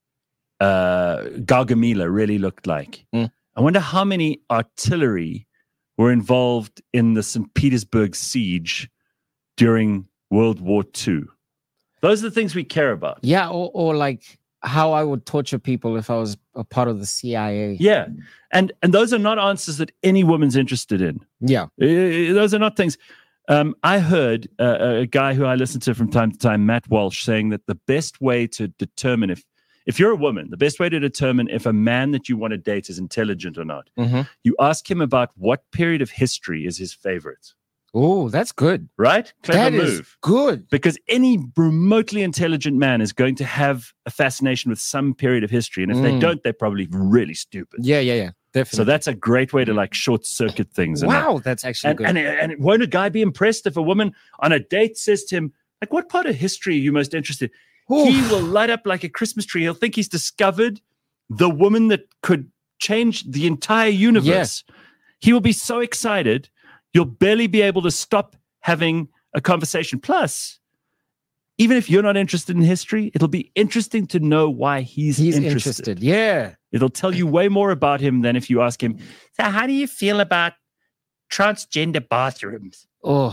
uh, Gaugamela really looked like. Mm. I wonder how many artillery were involved in the Saint Petersburg siege during World War Two. Those are the things we care about. Yeah. Or, or like how I would torture people if I was a part of the C I A. Yeah. And and those are not answers that any woman's interested in. Yeah. Uh, Those are not things. Um, I heard uh, a guy who I listen to from time to time, Matt Walsh, saying that the best way to determine if, if you're a woman, the best way to determine if a man that you want to date is intelligent or not, Mm-hmm. you ask him about what period of history is his favorite. Oh, that's good. Right? Clever That is move. good. Because any remotely intelligent man is going to have a fascination with some period of history. And if they Mm. don't, they're probably really stupid. Yeah, yeah, yeah. Definitely. So that's a great way to like short circuit things. and that. wow, that's actually And, good. and, and won't a guy be impressed if a woman on a date says to him, like, what part of history are you most interested in? Oof. He will light up like a Christmas tree. He'll think he's discovered the woman that could change the entire universe. He will be so excited, you'll barely be able to stop having a conversation. Plus, even if you're not interested in history, it'll be interesting to know why he's, He's interested. interested. Yeah. It'll tell you way more about him than if you ask him, so how do you feel about transgender bathrooms? Oh.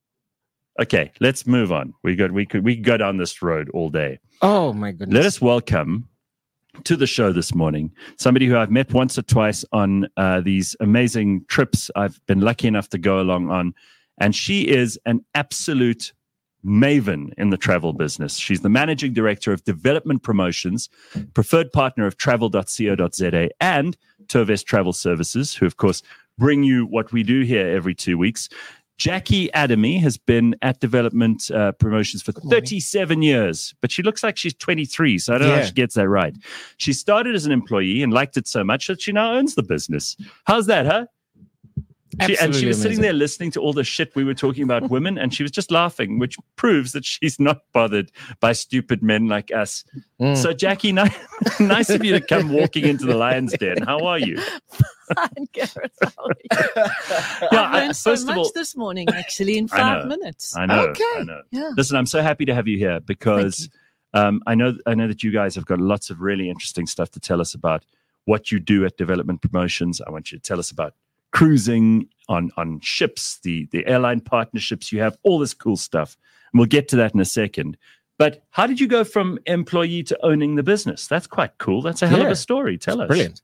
Okay, let's move on. We got we could we could go down this road all day. Oh my goodness. Let us welcome to the show this morning somebody who I've met once or twice on uh, these amazing trips I've been lucky enough to go along on, and she is an absolute maven in the travel business. She's the managing director of development promotions, preferred partner of travel dot co dot za, and Tourvest Travel Services, who of course bring you what we do here every two weeks. Jackie Adamy has been at development uh, promotions for thirty-seven years, but she looks like she's twenty-three, so I don't know Yeah. how she gets that right. She started as an employee and liked it so much that she now owns the business. How's that, huh? She, and she Absolutely was sitting amazing. there listening to all the shit we were talking about women, and she was just laughing, which proves that she's not bothered by stupid men like us. Mm. So, Jackie, ni- nice of you to come walking into the lion's den. How are you? Fine, Gareth. How are you? Yeah, I've I- learned so first of much all- this morning, actually, in I five know. minutes. I know. Okay. I know. Yeah. Listen, I'm so happy to have you here because um, I know I know that you guys have got lots of really interesting stuff to tell us about what you do at Development Promotions. I want you to tell us about cruising on on ships, the the airline partnerships. You have all this cool stuff, and we'll get to that in a second. But how did you go from employee to owning the business? That's quite cool. That's a hell Yeah. of a story. Tell us. Brilliant.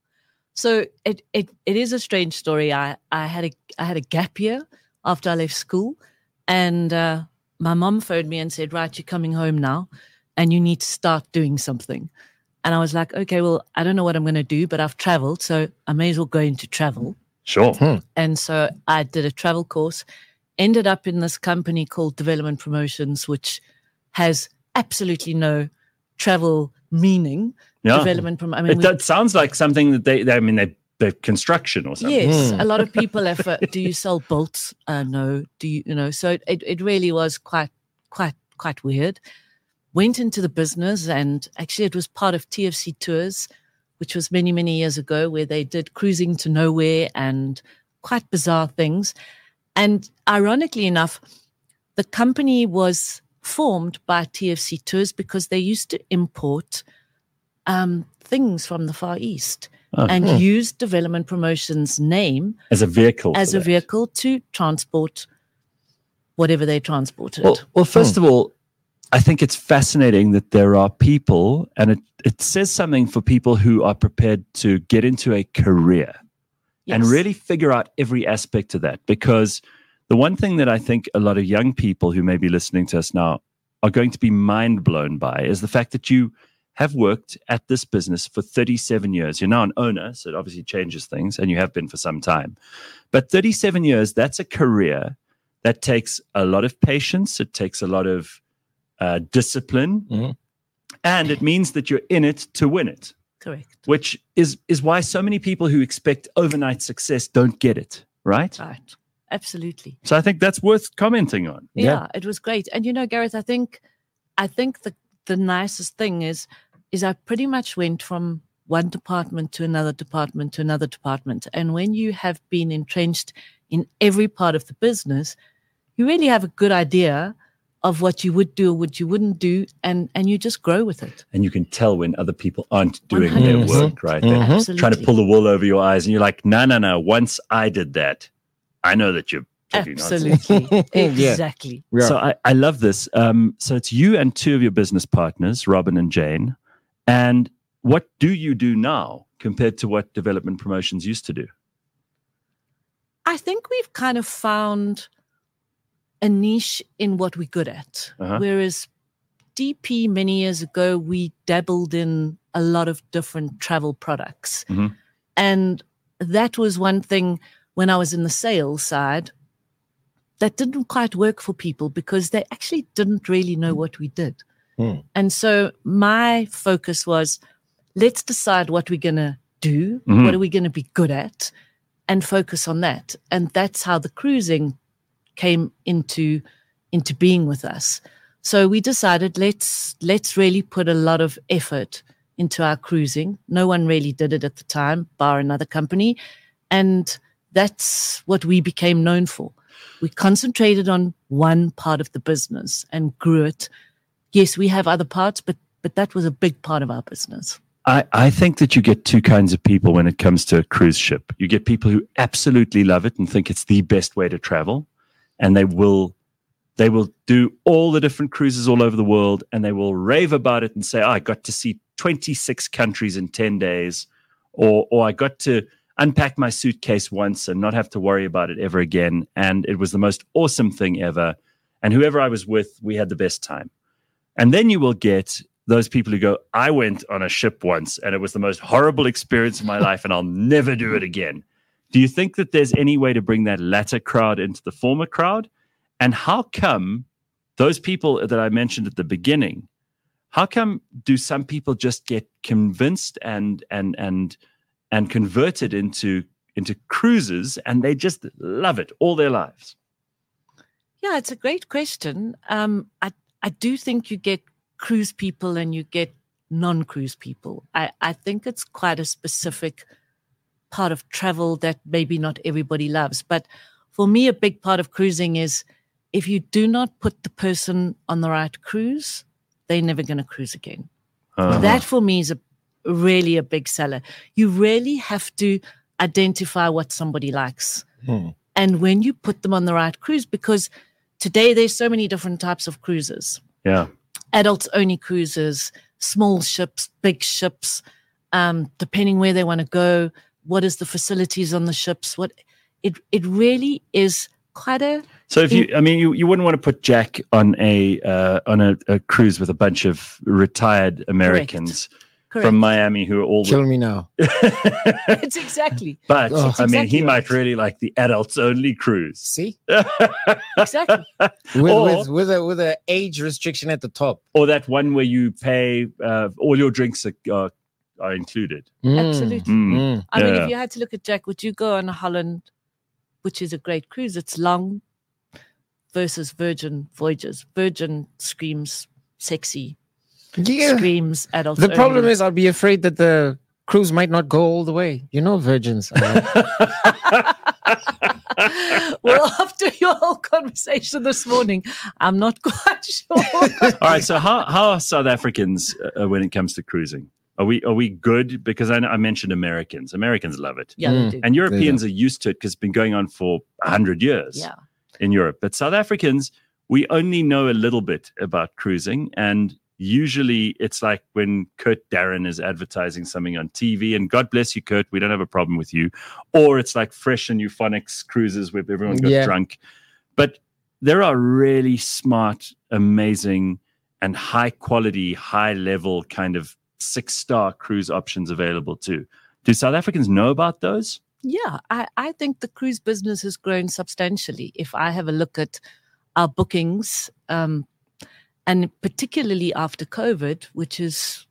So it, it it is a strange story. I, I had a I had a gap year after I left school, and uh, my mom phoned me and said, "Right, you're coming home now, and you need to start doing something." And I was like, "Okay, well, I don't know what I'm going to do, but I've traveled, so I may as well go into travel." Sure. Hmm. And so I did a travel course, ended up in this company called Development Promotions, which has absolutely no travel meaning. Yeah. Development prom- I mean, It, we- that sounds like something that they, they I mean, they, they're construction or something. yes, Hmm. a lot of people have. Uh, do you sell bolts? Uh, no. Do you? You know. So it, it really was quite quite quite weird. Went into the business, and actually it was part of T F C Tours, which was many many years ago, where they did cruising to nowhere and quite bizarre things. And ironically enough, the company was formed by T F C Tours because they used to import um, things from the Far East Oh, and hmm. use Development Promotions' name as a vehicle. as for a that. vehicle to transport whatever they transported. Well, well, first of all, I think it's fascinating that there are people, and it, it says something for people who are prepared to get into a career and Yes. really figure out every aspect of that. Because the one thing that I think a lot of young people who may be listening to us now are going to be mind blown by is the fact that you have worked at this business for thirty-seven years. You're now an owner, so it obviously changes things, and you have been for some time. But thirty-seven years, that's a career that takes a lot of patience. It takes a lot of uh, discipline. Mhm. And it means that you're in it to win it, Correct. which is, is why so many people who expect overnight success don't get it, right? Right. Absolutely. So I think that's worth commenting on. Yeah, Yeah. it was great. And you know, Gareth, I think I think the the nicest thing is is I pretty much went from one department to another department to another department. And when you have been entrenched in every part of the business, you really have a good idea of what you would do or what you wouldn't do, and and you just grow with it. And you can tell when other people aren't doing one their hundred percent. work, right? Mhm. They're Absolutely. trying to pull the wool over your eyes, and you're like, no, no, no. Once I did that, I know that you're talking nonsense. Absolutely. Yeah. Exactly. Yeah. So I, I love this. Um, so it's you and two of your business partners, Robin and Jane. And what do you do now compared to what Development Promotions used to do? I think we've kind of found a niche in what we're good at. Uh-huh. Whereas D P many years ago, we dabbled in a lot of different travel products. Mhm. And that was one thing when I was in the sales side that didn't quite work for people because they actually didn't really know what we did. Hmm. And so my focus was, let's decide what we're going to do. Mhm. What are we going to be good at? And focus on that. And that's how the cruising came into into being with us. So we decided let's let's really put a lot of effort into our cruising. No one really did it at the time, bar another company. And that's what we became known for. We concentrated on one part of the business and grew it. Yes, we have other parts, but but that was a big part of our business. I, I think that you get two kinds of people when it comes to a cruise ship. You get people who absolutely love it and think it's the best way to travel, and they will they will do all the different cruises all over the world, and they will rave about it and say, oh, I got to see twenty-six countries in ten days, or or I got to unpack my suitcase once and not have to worry about it ever again, and it was the most awesome thing ever, and whoever I was with, we had the best time. And then you will get those people who go, I went on a ship once and it was the most horrible experience of my life and I'll never do it again. Do you think that there's any way to bring that latter crowd into the former crowd? And how come those people that I mentioned at the beginning, how come do some people just get convinced and and and and converted into into cruises and they just love it all their lives? Yeah, it's a great question. Um, I I do think you get cruise people and you get non-cruise people. I, I think it's quite a specific part of travel that maybe not everybody loves. But for me, a big part of cruising is if you do not put the person on the right cruise, they're never going to cruise again. Uh-huh. That for me is a really a big seller. You really have to identify what somebody likes. Hmm. And when you put them on the right cruise, because today there's so many different types of cruises. Yeah. Adults only cruises, small ships, big ships, um, depending where they want to go. What is the facilities on the ships? What it it really is quite a. So if you, I mean, you, you wouldn't want to put Jack on a uh, on a, a cruise with a bunch of retired Americans Correct. Correct. from Miami who are all. Kill me now. It's exactly. But Oh. I mean, exactly he right. might really like the adults only cruise. See, Exactly. with Or- with with a with a age restriction at the top. Or that one where you pay uh, all your drinks are, are, are included. Mm. Absolutely. Mm. Mm. I mean, Yeah. if you had to look at Jack, would you go on a Holland, which is a great cruise? It's long versus Virgin voyages. Virgin screams sexy, Yeah. screams adults. The problem only. is, I'll be afraid that the cruise might not go all the way. You know, virgins. Uh, Well, after your whole conversation this morning, I'm not quite sure. All right. So how, how are South Africans uh, when it comes to cruising? Are we are we good? Because I, know, I mentioned Americans. Americans love it. Yeah, Mm. they do. And Europeans are used to it because it's been going on for one hundred years Yeah. in Europe. But South Africans, we only know a little bit about cruising. And usually it's like when Kurt Darren is advertising something on T V, and God bless you, Kurt, we don't have a problem with you. Or it's like Fresh and Euphonics cruises where everyone got Yeah. drunk. But there are really smart, amazing, and high quality, high level kind of six star cruise options available too. Do South Africans know about those? Yeah, I, I think the cruise business has grown substantially. If I have a look at our bookings, um, and particularly after COVID, which is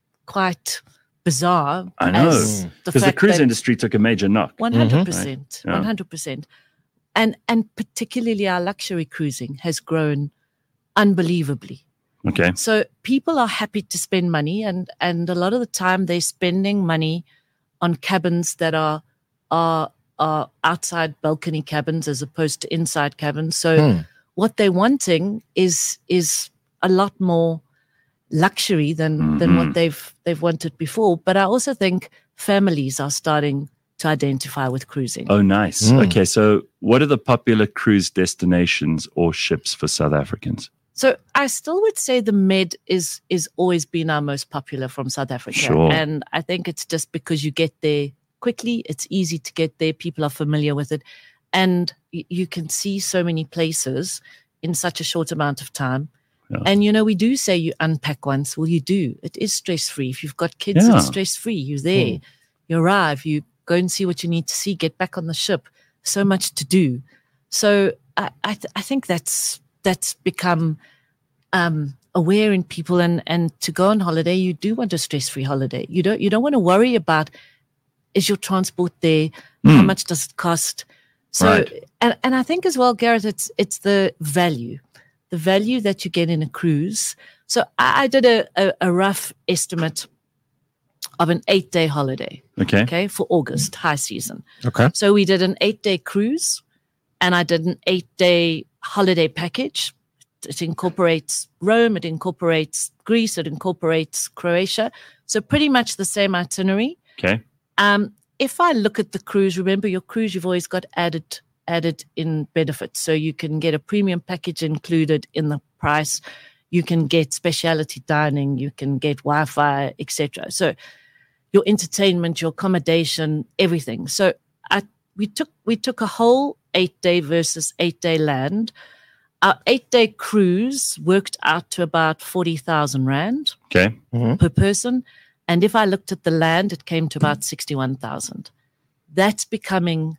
quite bizarre. I know, as the because the fact cruise that industry took a major knock. one hundred percent, Yeah. one hundred percent. And and particularly our luxury cruising has grown unbelievably. Okay. So people are happy to spend money, and and a lot of the time they're spending money on cabins that are are are outside balcony cabins as opposed to inside cabins. So Hmm. what they're wanting is is a lot more luxury than than Mhm. what they've they've wanted before. But I also think families are starting to identify with cruising. Oh, nice. Mm. Okay. So, what are the popular cruise destinations or ships for South Africans? So I still would say the Med is is always been our most popular from South Africa. Sure. And I think it's just because you get there quickly, it's easy to get there, people are familiar with it, and y- you can see so many places in such a short amount of time. Yeah. And you know, we do say you unpack once. Well, you do. It is stress-free. If you've got kids, Yeah. it's stress-free. You're there. You arrive, you go and see what you need to see, get back on the ship. So much to do. So I I, th- I think that's that's become um, aware in people, and and to go on holiday, you do want a stress-free holiday. You don't you don't want to worry about, is your transport there? How Mm. much does it cost? So Right. and, and I think as well, Gareth, it's it's the value, the value that you get in a cruise. So I, I did a, a, a rough estimate of an eight-day holiday, Okay. okay, for August, high season. Okay. So we did an eight-day cruise, and I did an eight-day holiday package. It incorporates Rome, it incorporates Greece, it incorporates Croatia. So pretty much the same itinerary. Okay. Um, if I look at the cruise, remember your cruise, you've always got added added in benefits. So you can get a premium package included in the price. You can get specialty dining. You can get Wi-Fi, et cetera. So your entertainment, your accommodation, everything. So I we took we took a whole eight day versus eight day land. Our eight day cruise worked out to about forty thousand rand Okay. per person. And if I looked at the land, it came to about sixty-one thousand. That's becoming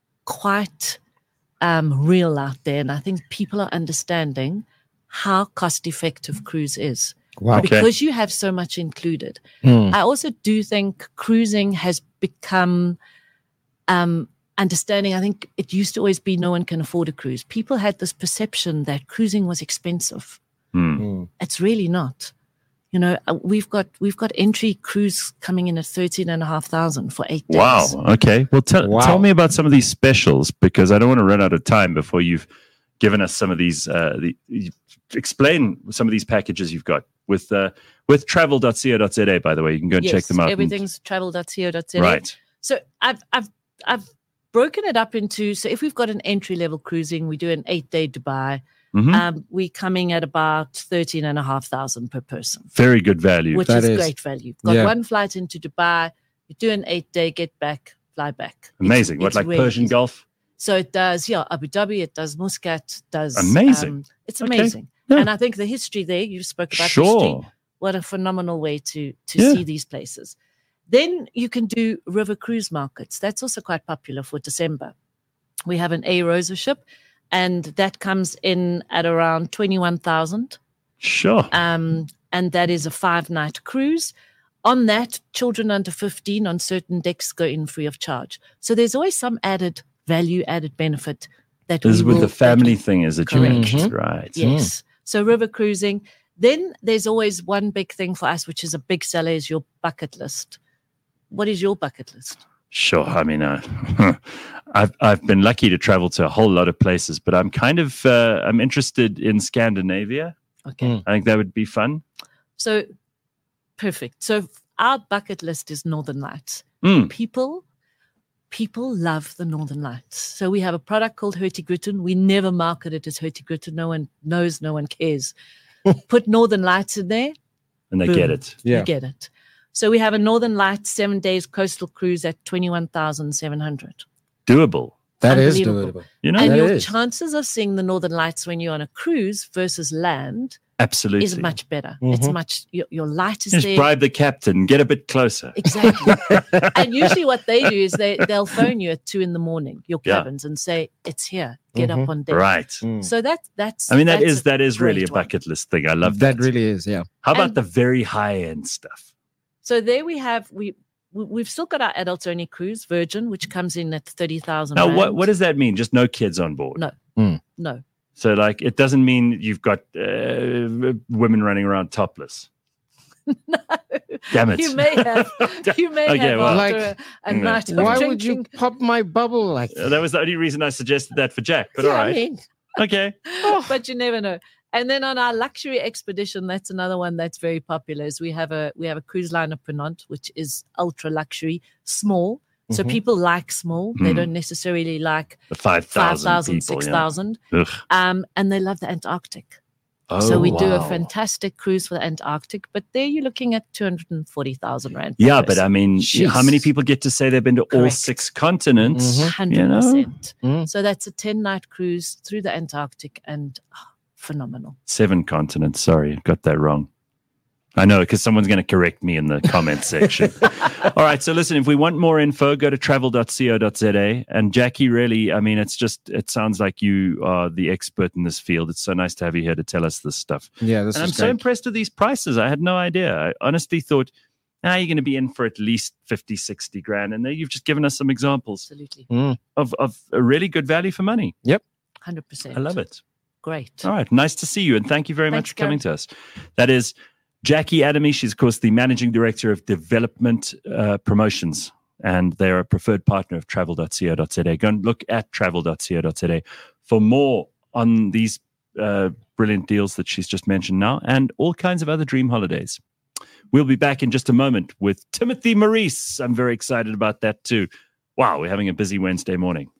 quite um, real out there. And I think people are understanding how cost effective cruise is Wow. Okay. because you have so much included. Hmm. I also do think cruising has become um, understanding. I think it used to always be no one can afford a cruise. People had this perception that cruising was expensive. Hmm. Hmm. It's really not. You know, uh, we've got we've got entry cruise coming in at thirteen and a half thousand for eight days. Wow. Okay. Well, tell Wow. tell me about some of these specials, because I don't want to run out of time before you've given us some of these. Uh, the, you- explain some of these packages you've got with uh, with travel dot co dot za. By the way, you can go and Yes, check them out. and- everything's travel dot co dot za. right. So I've I've I've broken it up into, so if we've got an entry level cruising, we do an eight day Dubai. Mhm. Um, we're coming at about thirteen and a half thousand per person, Very good value. which That is, is. great value. Got Yeah. one flight into Dubai, you do an eight day, get back, fly back. It's- Amazing. What, it's like really Persian easy. Gulf? So it does, yeah, Abu Dhabi, it does Muscat, does Amazing. um, it's Okay. amazing. Yeah. And I think the history there, you spoke about history. Sure. What a phenomenal way to to Yeah. see these places. Then you can do river cruise markets. That's also quite popular for December. We have an A Rosa ship, and that comes in at around twenty-one thousand. Sure. Um, and that is a five night cruise. On that, children under fifteen on certain decks go in free of charge. So there's always some added value, added benefit that This is we with will- the that family we- thing, is it? You Correct. mentioned, right? Yes. So river cruising. Then there's always one big thing for us, which is a big seller, is your bucket list. What is your bucket list? Sure. I mean, uh, I've I've been lucky to travel to a whole lot of places, but I'm kind of uh, I'm interested in Scandinavia. Okay. Mm. I think that would be fun. So perfect. So our bucket list is Northern Lights. Mm. People, people love the Northern Lights. So we have a product called Hurtigruten. We never market it as Hurtigruten. No one knows, no one cares. Put Northern Lights in there, And they Boom. get it. Yeah. you get it. So we have a Northern Lights seven days coastal cruise at twenty-one thousand seven hundred. Doable. That is Unbelievable. doable. You know, And that your is. chances of seeing the Northern Lights when you're on a cruise versus land absolutely. is much better. It's Mhm. much, your, your light is Just there. bribe the captain, get a bit closer. Exactly. And usually what they do is they, they'll phone you at two in the morning, your Yeah. cabins, and say, it's here, get Mhm. up on deck. Right. Mm. So that that's I mean, that that's is that is really a great one. bucket list thing. I love that. That really is, yeah. How about And- the very high end stuff? So there we have we we- we've still got our adults only cruise, Virgin, which comes in at thirty thousand. Now, what what does that mean? Just no kids on board? No. No. So, like, it doesn't mean you've got uh, women running around topless. No. Damn it. You may have you may Okay, have well- after Like- a, a Mm. night of Why drinking. would you pop my bubble like Uh, that? that was the only reason I suggested that for Jack. But Yeah, all I right. mean, Okay. But you never know. And then on our luxury expedition, that's another one that's very popular. Is we have a we have a cruise line of Penant, which is ultra luxury, small. So Mhm. people like small. They Mm. don't necessarily like The five five thousand thousand, people. six yeah. thousand. Ugh. Um, and they love the Antarctic. Oh, so we do a wow. fantastic cruise for the Antarctic, but there you're looking at two hundred forty thousand rand. per Yeah, but person. I mean, how many Jeez. people get to say they've been to all Correct. six continents? Mhm. You hundred know? percent. Mm. So that's a ten night cruise through the Antarctic, and oh, phenomenal. Seven continents. Sorry, got that wrong. I know, because someone's going to correct me in the comment section. All right. So listen, if we want more info, go to travel dot co dot za. And Jackie, really, I mean, it's just, it sounds like you are the expert in this field. It's so nice to have you here to tell us this stuff. yeah, this And I'm is so great. impressed with these prices. I had no idea. I honestly thought, now ah, you're going to be in for at least fifty, sixty grand. And then you've just given us some examples Absolutely. Mm. of, of a really good value for money. one hundred percent. I love it. Great. All right. Nice to see you. And thank you very Thanks, much for coming to us. That is Jackie Adamy. She's, of course, the managing director of development uh, promotions, and they're a preferred partner of travel dot co dot za. Go and look at travel dot co dot za for more on these uh, brilliant deals that she's just mentioned now and all kinds of other dream holidays. We'll be back in just a moment with Timothy Maurice. I'm very excited about that too. Wow, we're having a busy Wednesday morning.